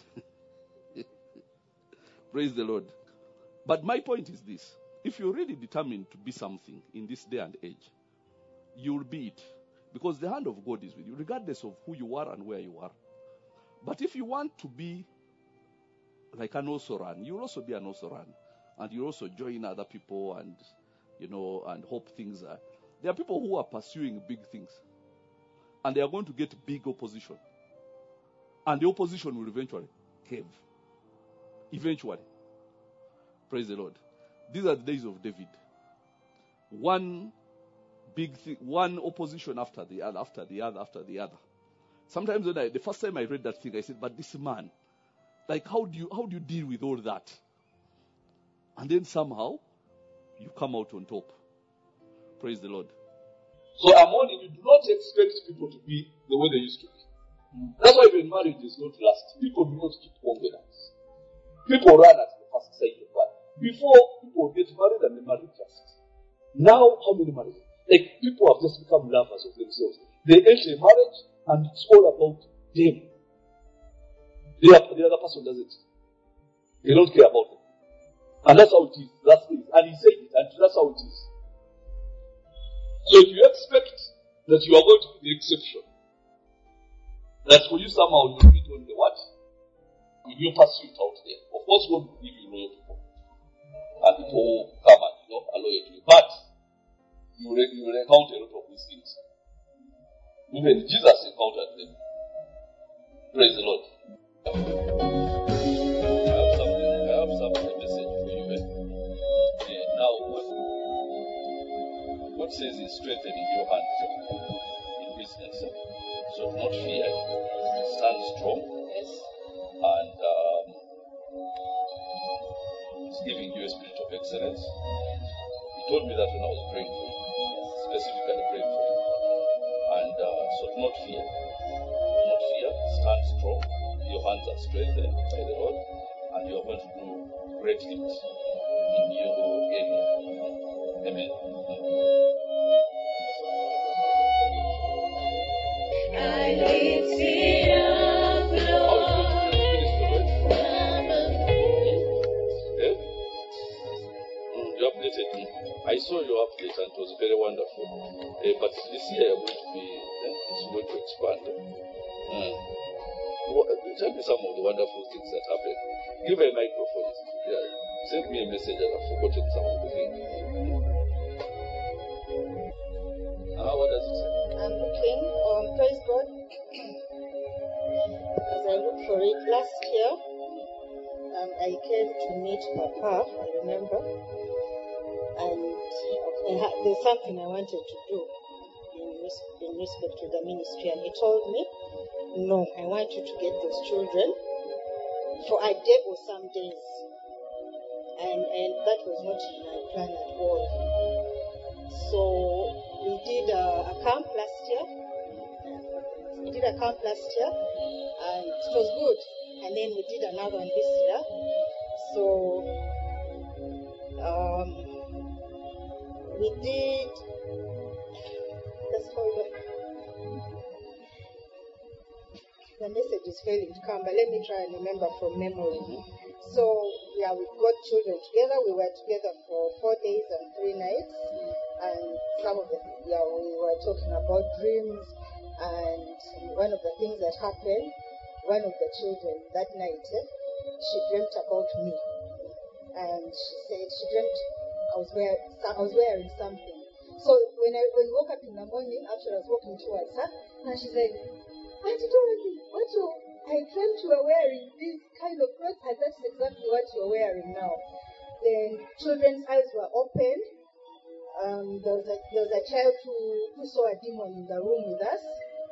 praise the Lord. But my point is this. If you're really determined to be something in this day and age, you will be it. Because the hand of God is with you, regardless of who you are and where you are. But if you want to be like an Osoran, you'll also be an Osoran. And you also join other people and, you know, and hope things are. There are people who are pursuing big things. And they are going to get big opposition. And the opposition will eventually cave. Eventually. Praise the Lord. These are the days of David. One big thing, one opposition after the other, after the other, after the other. Sometimes when I, the first time I read that thing, I said, but this man, like how do you how do you deal with all that? And then somehow, you come out on top. Praise the Lord. So I'm warning you, do not expect people to be the way they used to be. Mm. That's why even marriage is not last. People do not keep covenants. People run at the first sight of that. Before, people get married and they marry just. Now, how many marriages? Like, people have just become lovers of themselves. They enter a marriage, And it's all about them. The, the other person doesn't. They don't care about them. And that's how it is. That's it. And he said it, and that's how it is. So if you expect that you are going to be the exception, that for you somehow you fit on the what? If you pursue it out there. Of course God will give you loyal people. And people will come and, you know, are loyal to you. But you will, you will encounter a lot of these things. Even Jesus encountered them. Praise the Lord. I have something, I have something, a message for you. Eh? Yeah, now, what God says is strengthening your hands in business. So do not fear. Stand strong. Yes. And um, it's giving you a spirit of excellence. He told me that when I was praying for you, specifically praying for you. And uh, so do not fear. Do not fear. Stand strong. Your hands are strengthened by the Lord, and you are going to do great things in your area. Amen. I lift it up, Lord. Yeah? Mm, you updated me. I saw your update and it was very wonderful. Uh, but this year you're going to be, uh, it's going to expand. Mm. What, tell me some of the wonderful things that happened. Give me a microphone. Yeah. Send me a message and I've forgotten some of the things. Ah, what does it say? I'm looking on Praise God. As I look for it last year, um, I came to meet Papa, I remember. And I ha- there's something I wanted to do in, res- in respect to the ministry. And he told me, no, I want you to get those children for a day or some days. And and that was not in my plan at all. So we did a, a camp last year. We did a camp last year and it was good. And then we did another one this year. So um, we did, let's hold on. The message is failing to come, but let me try and remember from memory. So, yeah, we got children together. We were together for four days and three nights. And some of the, yeah, we were talking about dreams. And one of the things that happened, one of the children that night, eh, she dreamt about me. And she said, she dreamt I was, wear, I was wearing something. So when I when we woke up in the morning, after I was walking towards her, and she's like, Auntie Dorothy, what you, I dreamt you were wearing this kind of clothes, and that's exactly what you're wearing now. Then children's eyes were opened. Um, there was a, there was a child who, who saw a demon in the room with us,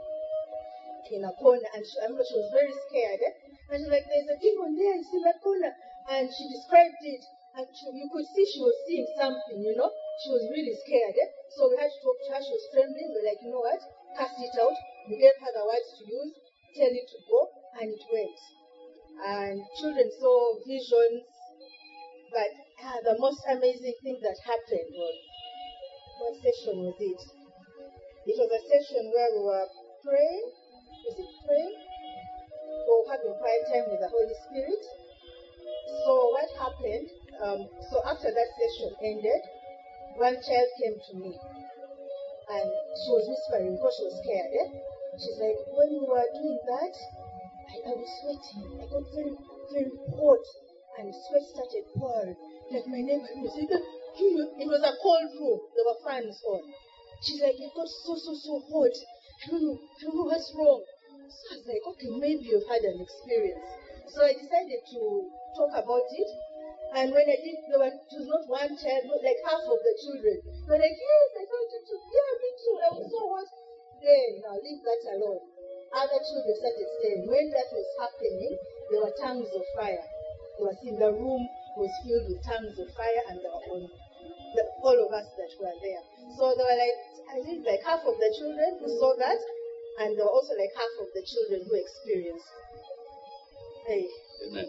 in a corner, and she, I remember she was very scared. Eh? And she's like, there's a demon there, it's in that corner. And she described it, and she, you could see she was seeing something, you know. She was really scared. Eh? So we had to talk to her. She was trembling. We were like, you know what? Cast it out. We gave her the words to use, tell it to go, and it went. And children saw visions. But ah, the most amazing thing that happened was, what session was it? It was a session where we were praying. Was it praying? Or having quiet time with the Holy Spirit. So what happened? Um, so after that session ended, one child came to me. And she was whispering because she was scared. Eh? She's like, when we were doing that, I, I was sweating. I got very, very hot. And sweat started pouring. Like my neighbor was like, it was a cold room. There were fans on. She's like, it got so, so, so hot. I don't know. I don't know what's wrong. So I was like, okay, maybe you've had an experience. So I decided to talk about it. And when I did, there were, it was not one child, but like half of the children. They were like, yes, I felt it too. Yeah, me too. I was so hot. Then, now leave that alone. Other children started saying, when that was happening, there were tongues of fire. They were in the room was filled with tongues of fire, and they were on the, all of us that were there. So there were like, I think like half of the children who saw that, and there were also like half of the children who experienced. Hey. Amen.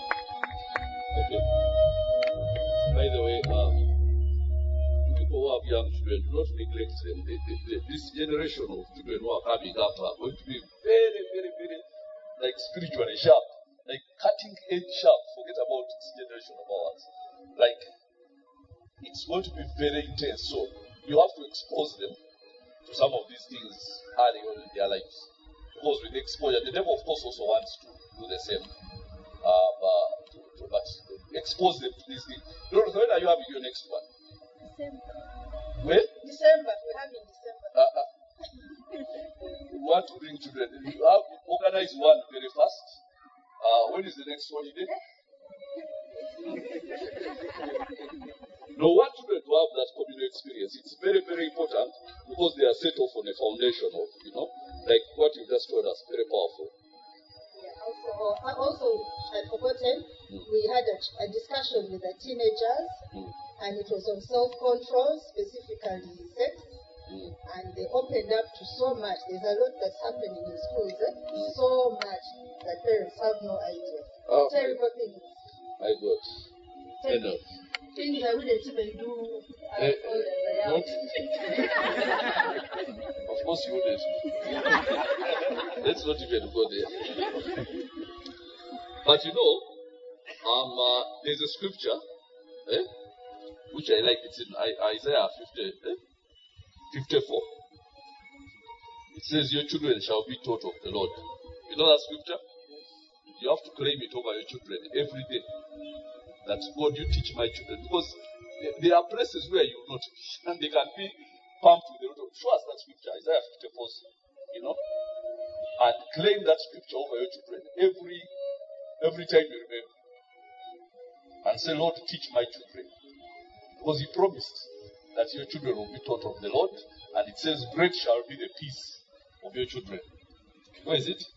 Okay. By the way, um, people who have young children, do not neglect them. The, the, the, this generation of children who are coming up are going to be very, very, very, like spiritually sharp, like cutting edge sharp. Forget about this generation of ours. Like, it's going to be very intense. So you have to expose them to some of these things early on in their lives. Because with exposure, the devil, of course, also wants to do the same. Uh, uh, to, to, but expose them to these things. When are you having your next one? December. When? December. We have in December. Uh, uh, you want to bring children. You have organize one very fast. Uh, when is the next holiday? No, want children to have that communal experience. It's very, very important because they are set off on a foundation of, you know, like what you just told us, very powerful. Yeah, also, uh, also I'd forgotten, Mm. we had a, a discussion with the teenagers, Mm. and it was on self-control, specifically sex, Mm. and they opened up to so much. There's a lot that's happening in schools, eh? So much that parents have no idea. Oh, Terrible things. my God. Terrible. Enough. Things I wouldn't even do as Eh, old as I am. Not, of course you wouldn't. Let's not even go there. But you know, um, uh, there's a scripture, eh, which I like. It's in I- Isaiah fifty, eh, fifty-four. It says, "Your children shall be taught of the Lord." You know that scripture? You have to claim it over your children every day. That God, you teach my children, because there are places where you will not be, and they can be pumped with a lot of. Show us that scripture, Isaiah fifty-four, you know, and claim that scripture over your children every every time you remember, and say, Lord, teach my children, because He promised that your children will be taught of the Lord, and it says, great shall be the peace of your children. Where is it?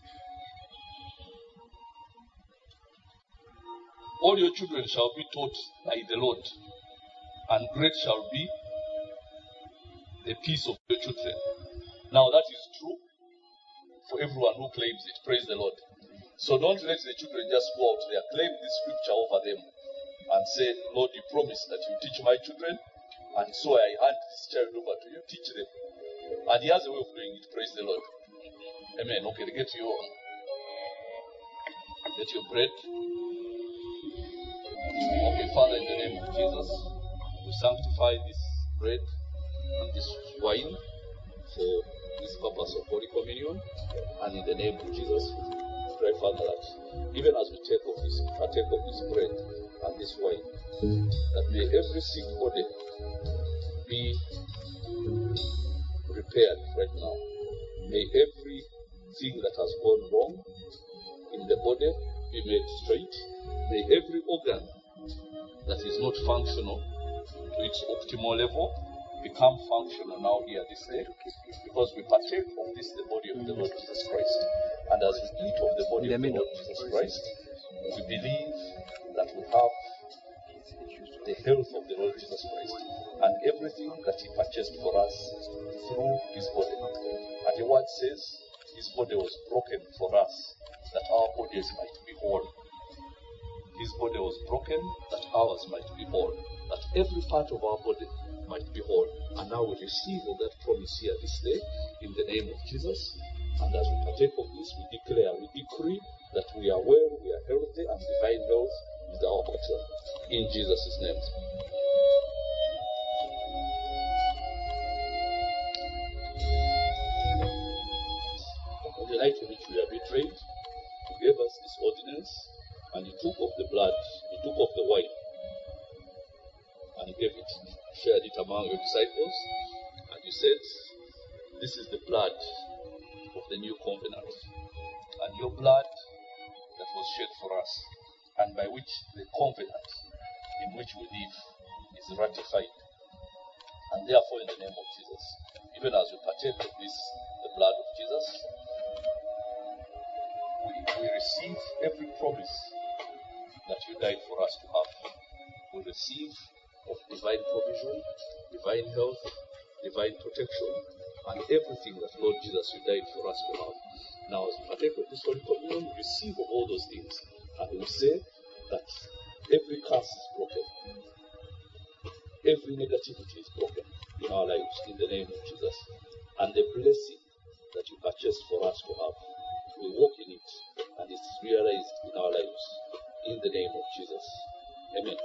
All your children shall be taught by the Lord, and great shall be the peace of your children. Now that is true for everyone who claims it. Praise the Lord. So don't let the children just go out there, claim this scripture over them, and say, Lord, you promised that you teach my children, and so I hand this child over to you, teach them. And He has a way of doing it. Praise the Lord. Amen. Okay, get your get your bread. Okay, Father, in the name of Jesus, we sanctify this bread and this wine for this purpose of Holy Communion. And in the name of Jesus, we pray, Father, that even as we take of this, partake of this bread and this wine, that may every sick body be repaired right now. May everything that has gone wrong in the body be made straight. May every organ that is not functional to its optimal level become functional now here this day, because we partake of this, the body of the Lord Jesus Christ. And as we eat of the body of the Lord Jesus Christ, we believe that we have the health of the Lord Jesus Christ and everything that He purchased for us through His body. And the word says His body was broken for us, that our bodies might be whole. His body was broken that ours might be whole, that every part of our body might be whole. And now we receive of that promise here this day in the name of Jesus. And as we partake of this, we declare, we decree that we are well, we are healthy, and divine health is our portion. In Jesus' name. On the night on which we are betrayed, He gave us this ordinance. And He took of the blood, He took of the wine, and He gave it, shared it among your disciples, and He said, this is the blood of the new covenant, and your blood that was shed for us, and by which the covenant in which we live is ratified. And therefore, in the name of Jesus, even as we partake of this, the blood of Jesus, we, we receive every promise that you died for us to have. We receive of divine provision, divine health, divine protection, and everything that Lord Jesus, you died for us to have. Now, as we partake of this Holy Communion, we receive of all those things, and we say that every curse is broken, every negativity is broken, in our lives in the name of Jesus. And the blessing that you purchased for us to have, we walk in it and it's realized in our lives in the name of Jesus. Amen.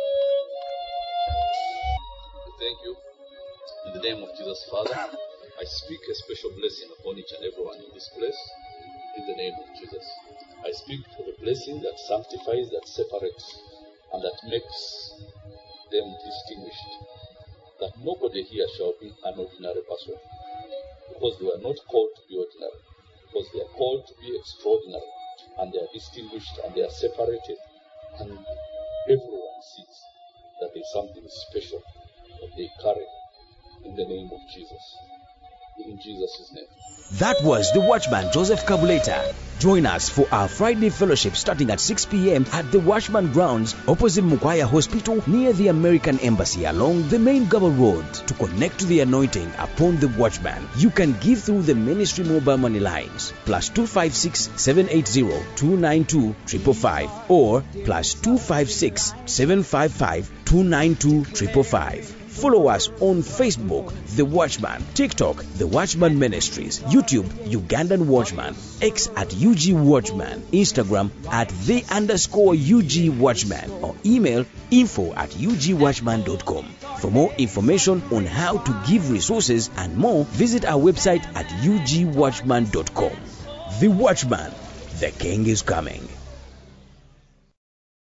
Thank you. In the name of Jesus, Father, I speak a special blessing upon each and everyone in this place. In the name of Jesus, I speak for the blessing that sanctifies, that separates, and that makes them distinguished. That nobody here shall be an ordinary person, because they are not called to be ordinary, because they are called to be extraordinary, and they are distinguished and they are separated, and everyone sees that there is something special that they carry in the name of Jesus. In Jesus' name. That was the Watchman Joseph Kabuleta. Join us for our Friday fellowship starting at six p.m. at the Watchman Grounds opposite Mukwaya Hospital near the American Embassy along the main Gaba Road. To connect to the anointing upon the Watchman, you can give through the ministry mobile money lines plus two five six, seven eight zero, two nine two, five five five or plus two five six, seven five five, two nine two, five five five. Follow us on Facebook, The Watchman, TikTok, The Watchman Ministries, YouTube, Ugandan Watchman, X at U G Watchman, Instagram at the underscore U G Watchman, or email info at u g watchman dot com. For more information on how to give resources and more, visit our website at u g watchman dot com. The Watchman, the King is coming.